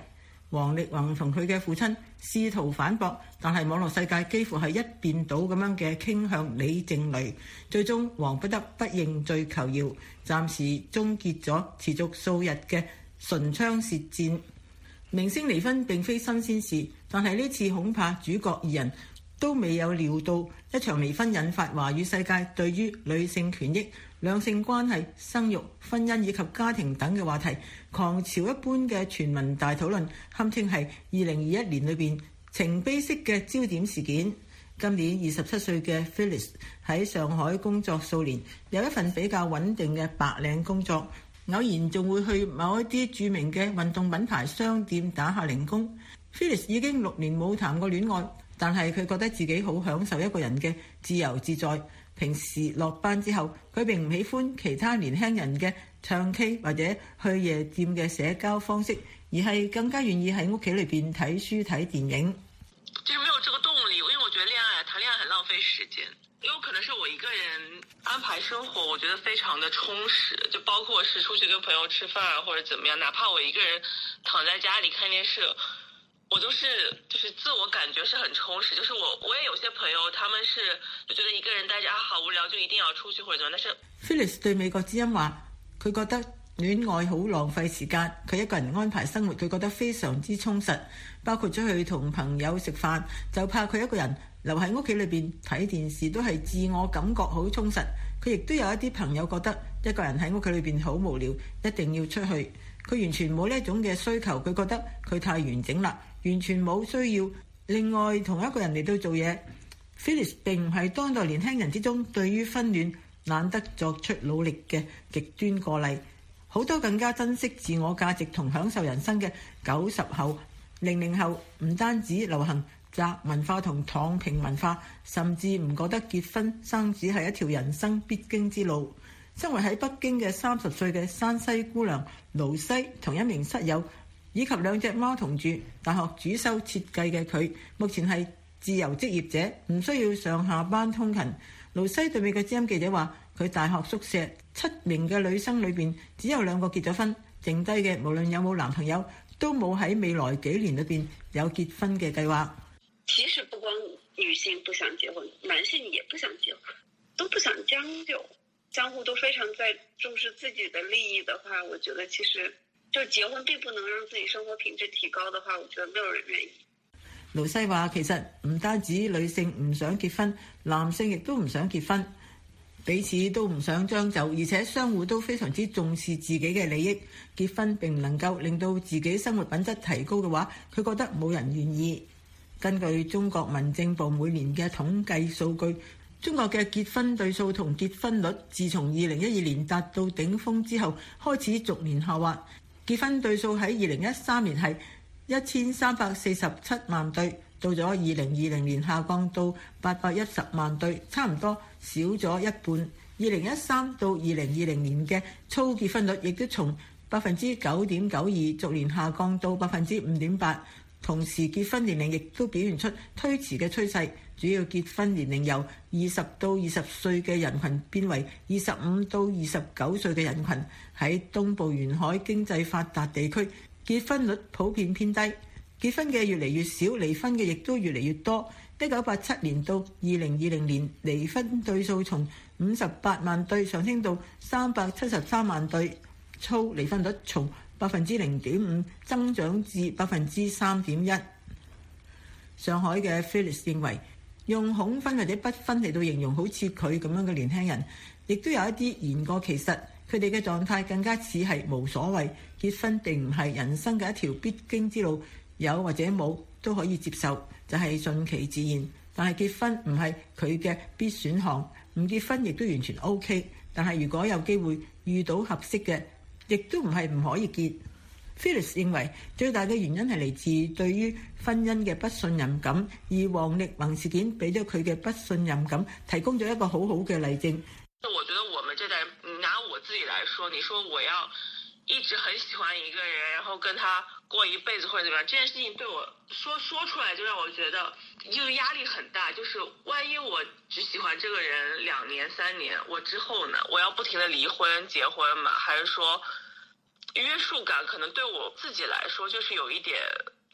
王力宏同佢嘅父親試圖反駁，但係網絡世界幾乎係一邊倒咁樣嘅傾向李靜蕾，最終王不得不認罪求饒，暫時終結咗持續數日嘅唇槍舌戰。明星離婚並非新鮮事，但係呢次恐怕主角二人都未有料到一場離婚引發華語世界對於女性權益、兩性關係、生育、婚姻以及家庭等嘅話題狂潮一般嘅全民大討論，堪稱係二零二一年裏邊情悲式嘅焦點事件。今年二十七歲嘅 Phyllis 喺上海工作數年，有一份比較穩定嘅白領工作，偶然仲會去某一啲著名嘅運動品牌商店打下零工。Phyllis 已經六年冇談過戀愛，但係佢覺得自己好享受一個人嘅自由自在。平時落班之後，佢並唔喜歡其他年輕人嘅唱 K 或者去夜店嘅社交方式，而係更加願意喺屋企裏邊睇書睇電影。 就是沒有這個動力，因為我覺得戀愛談戀愛很浪費時間，因為可能是我一個人安排生活，我覺得非常的充實，就包括是出去跟朋友吃飯或者怎麼樣，哪怕我一個人躺在家裏看電視，我都是就是自我感覺是很充實。就是我我也有些朋友，他們是就覺得一個人待着啊好無聊，就一定要出去或者怎麼樣。但是 Phyllis 對美國之音話，佢覺得戀愛好浪費時間，佢一個人安排生活，佢覺得非常之充實，包括出去同朋友食飯，就怕佢一個人留喺屋企裏邊睇電視，都係自我感覺好充實。佢亦都有一啲朋友覺得一個人喺屋企裏邊好無聊，一定要出去。佢完全冇呢一種嘅需求，佢覺得佢太完整啦，完全冇需要另外同一個人嚟到做嘢。Phyllis 並唔係當代年輕人之中對於婚戀懶得作出努力嘅極端個例，好多更加珍惜自我價值同享受人生嘅九十後、零零後唔單止流行宅文化同躺平文化，甚至唔覺得結婚生子係一條人生必經之路。生活喺北京嘅三十歲嘅山西姑娘盧西，同一名室友以及兩隻貓同住，大學主修設計嘅佢，目前係自由職業者，唔需要上下班通勤。盧西對美國之音記者話，佢大學宿舍七名嘅女生裏邊只有兩個結咗婚，剩低嘅無論有冇男朋友，都冇喺未來幾年裏邊有結婚嘅計劃。 其實不光女性不想結婚，男性也不想結婚，都不想將就，相互都非常在重視自己的利益的話，我覺得其實就結婚並不能讓自己生活品質提高的話，我覺得沒有人願意。 盧西話，其實唔單止女性唔想結婚，男性亦都唔想結婚，彼此都唔想將就，而且相互都非常之重視自己嘅利益。結婚並唔能夠令到自己生活品質提高嘅話，佢覺得冇人願意。根據中國民政部每年嘅統計數據，中國嘅結婚對數同結婚率自從二零一二年達到頂峰之後，開始逐年下滑。結婚對數喺二零一三年係一千三百四十七萬對，到咗二零二零年下降到八百一十萬對，差唔多少咗一半。二零一三到二零二零年嘅粗結婚率亦都從百分之九點九二逐年下降到百分之五點八，同時結婚年齡亦都表現出推遲嘅趨勢，主要結婚年齡由二十到二十歲嘅人群變為二十五到二十九歲嘅人群。喺東部沿海經濟發達地區，結婚率普遍偏低，結婚嘅越嚟越少，離婚嘅亦都越嚟越多。一九八七年到二零二零年，離婚對數從五十八萬對上升到三百七十三萬對，粗離婚率從百分之零點五增長至百分之三點一。上海嘅 Phyllis 認為，用恐婚或者不婚嚟到形容好似佢咁樣嘅年輕人，亦都有一啲言過其實。佢哋嘅狀態更加似係無所謂，結婚並唔係人生嘅一條必經之路，有或者冇都可以接受，就係順其自然。但係結婚唔係佢嘅必選項，唔結婚亦都完全 OK。但係如果有機會遇到合適嘅，亦都唔係唔可以結。Phyllis 認為最大嘅原因係嚟自對於婚姻嘅不信任感，而王力宏事件俾咗佢嘅不信任感提供咗一個好好嘅例證。 我覺得我們這代，拿我自己來說，你說我要一直很喜歡一個人，然後跟他過一輩子或者怎麼樣，這件事情對我說說出來就讓我覺得就壓力很大。就是萬一我只喜歡這個人兩年三年，我之後呢，我要不停的離婚結婚嘛？還是說約束感可能對我自己來說就是有一點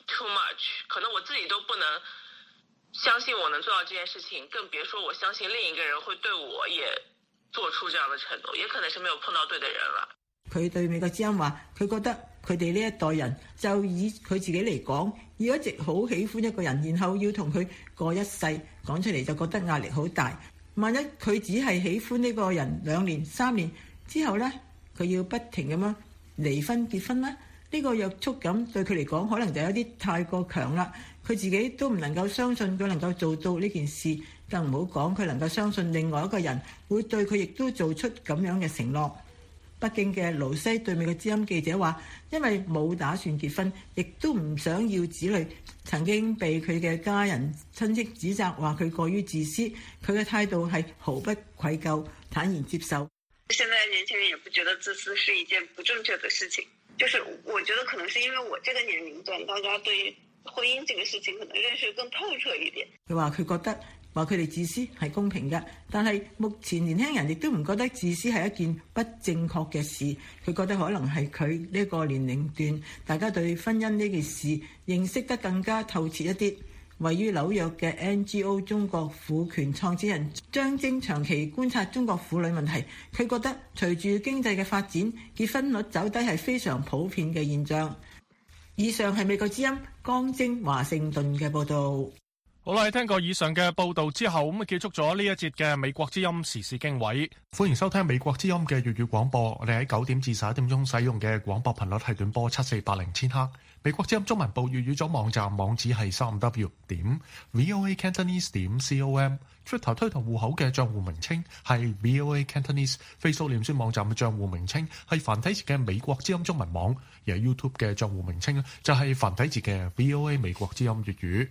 too much， 可能我自己都不能相信我能做到這件事情，更別說我相信另一個人會對我也做出這樣的承諾，也可能是沒有碰到對的人了。 佢對美國之音話，佢覺得佢哋呢一代人就以佢自己嚟講，要一直好喜歡一個人，然後要同佢過一世，講出嚟就覺得壓力好大。萬一佢只係喜歡呢個人兩年三年之後呢，佢要不停咁樣離婚結婚啦，呢個約束感對佢嚟講可能就有啲太過強啦。佢自己都唔能夠相信佢能夠做到呢件事，更唔好講佢能夠相信另外一個人會對佢亦都做出咁樣嘅承諾。北京嘅盧西對美國之音記者話，因為冇打算結婚，亦都唔想要子女，曾經被佢嘅家人親戚指責話佢過於自私，佢嘅態度係毫不愧疚，坦然接受。 現在年輕人也不覺得自私是一件不正確的事情，就是我覺得可能是因為我這個年齡段，大家對婚姻這個事情可能認識更透徹一點。 佢話佢覺得話佢哋自私係公平嘅，但係目前年輕人亦都唔覺得自私係一件不正確嘅事。佢覺得可能係佢呢個年齡段，大家對婚姻呢件事認識得更加透徹一啲。位於紐約嘅 N G O 中國婦權創始人張晶長期觀察中國婦女問題，佢覺得隨住經濟嘅發展，結婚率走低係非常普遍嘅現象。以上係美國之音江晶華盛頓嘅報導。 好啦，聽過以上嘅報道之後，咁啊結束咗呢一節嘅美國之音時事經緯。歡迎收聽美國之音嘅粵語廣播。我哋喺九點至十一點鐘使用嘅廣播頻率係短波七四八零千赫。美國之音中文部粵語組網站網址係三 w 點 voa cantonese 點 com。Twitter 推特戶口嘅賬戶名稱係 voa cantonese。Facebook 臉書網站嘅賬戶名稱係繁體字嘅美國之音中文網。而 YouTube 嘅賬戶名稱就係繁體字嘅 voa 美國之音粵語。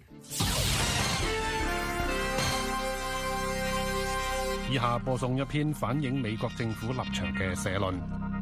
以下播送一篇反映美國政府立場嘅社論。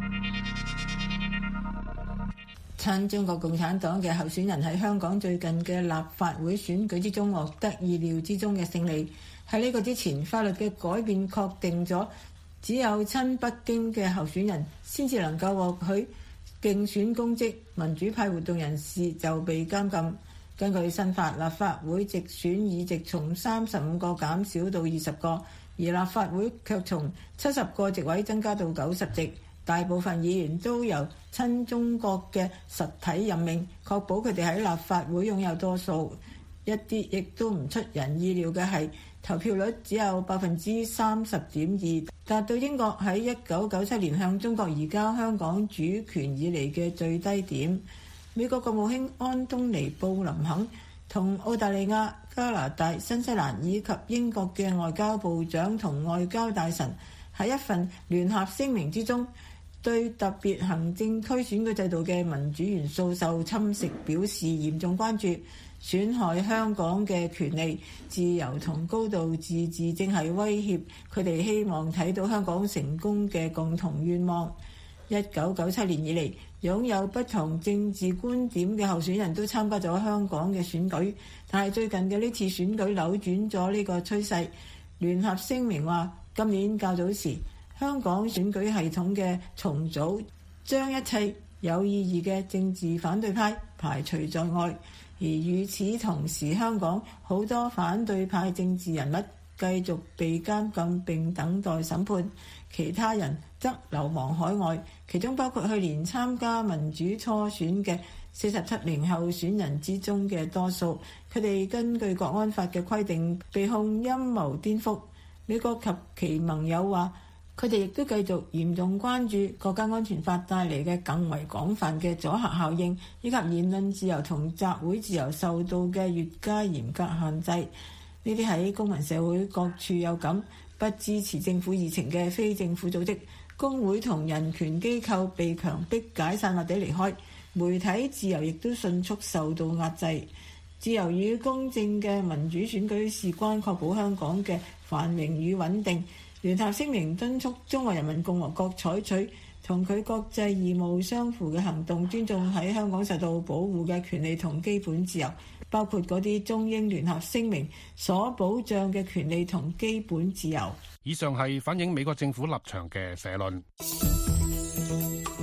親中國共產黨嘅候選人喺香港最近嘅立法會選舉之中獲得意料之中嘅勝利。喺呢個之前，法律嘅改變確定咗，只有親北京嘅候選人先至能夠獲許競選公職，民主派活動人士就被監禁。根據新法，立法會直選議席從三十五個減少到二十個，而立法會卻從七十個席位增加到九十席。大部分議員都由親中國嘅實體任命，確保佢哋喺立法會擁有多數。一啲亦都唔出人意料嘅係，投票率只有百分之三十點二，達到英國喺一九九七年向中國移交香港主權以嚟嘅最低點。美國國務卿安東尼布林肯同澳大利亞、加拿大、新西蘭以及英國嘅外交部長同外交大臣喺一份聯合聲明之中，對特別行政區選舉制度嘅民主元素受侵蝕表示嚴重關注，損害香港嘅權利、自由同高度自治，正係威脅佢哋希望睇到香港成功嘅共同願望。一九九七年以嚟，擁有不同政治觀點嘅候選人都參加咗香港嘅選舉，但係最近嘅呢次選舉扭轉咗呢個趨勢。聯合聲明話，今年較早時，香港選舉系統嘅重組將一切有意義嘅政治反對派排除在外，而與此同時，香港好多反對派政治人物繼續被監禁並等待審判，其他人則流亡海外，其中包括去年參加民主初選嘅四十七名候選人之中嘅多數，佢哋根據國安法嘅規定被控陰謀顛覆。美國及其盟友話，佢哋亦都繼續嚴重關注國家安全法帶嚟嘅更為廣泛嘅阻嚇效應，以及言論自由同集會自由受到嘅越加嚴格限制。呢啲喺公民社會各處有感，不支持政府議程嘅非政府組織、工會同人權機構被強迫解散或者離開，媒體自由亦都迅速受到壓制。自由與公正嘅民主選舉事關確保香港嘅繁榮與穩定。聯合聲明敦促中華人民共和國採取同佢國際義務相符嘅行動，尊重喺香港受到保護嘅權利同基本自由，包括嗰啲中英聯合聲明所保障嘅權利同基本自由。 以上係反映美國政府立場嘅社論。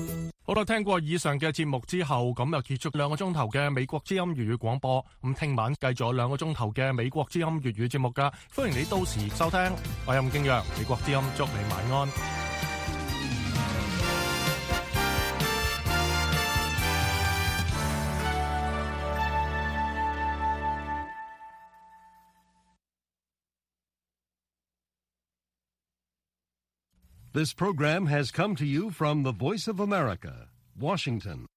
好啦，聽過以上嘅節目之後，咁又結束兩個鐘頭嘅美國之音粵語廣播。咁聽晚繼續兩個鐘頭嘅美國之音粵語節目噶，歡迎你到時收聽。我係吳敬陽，美國之音祝你晚安。 This program has come to you from the Voice of America, Washington.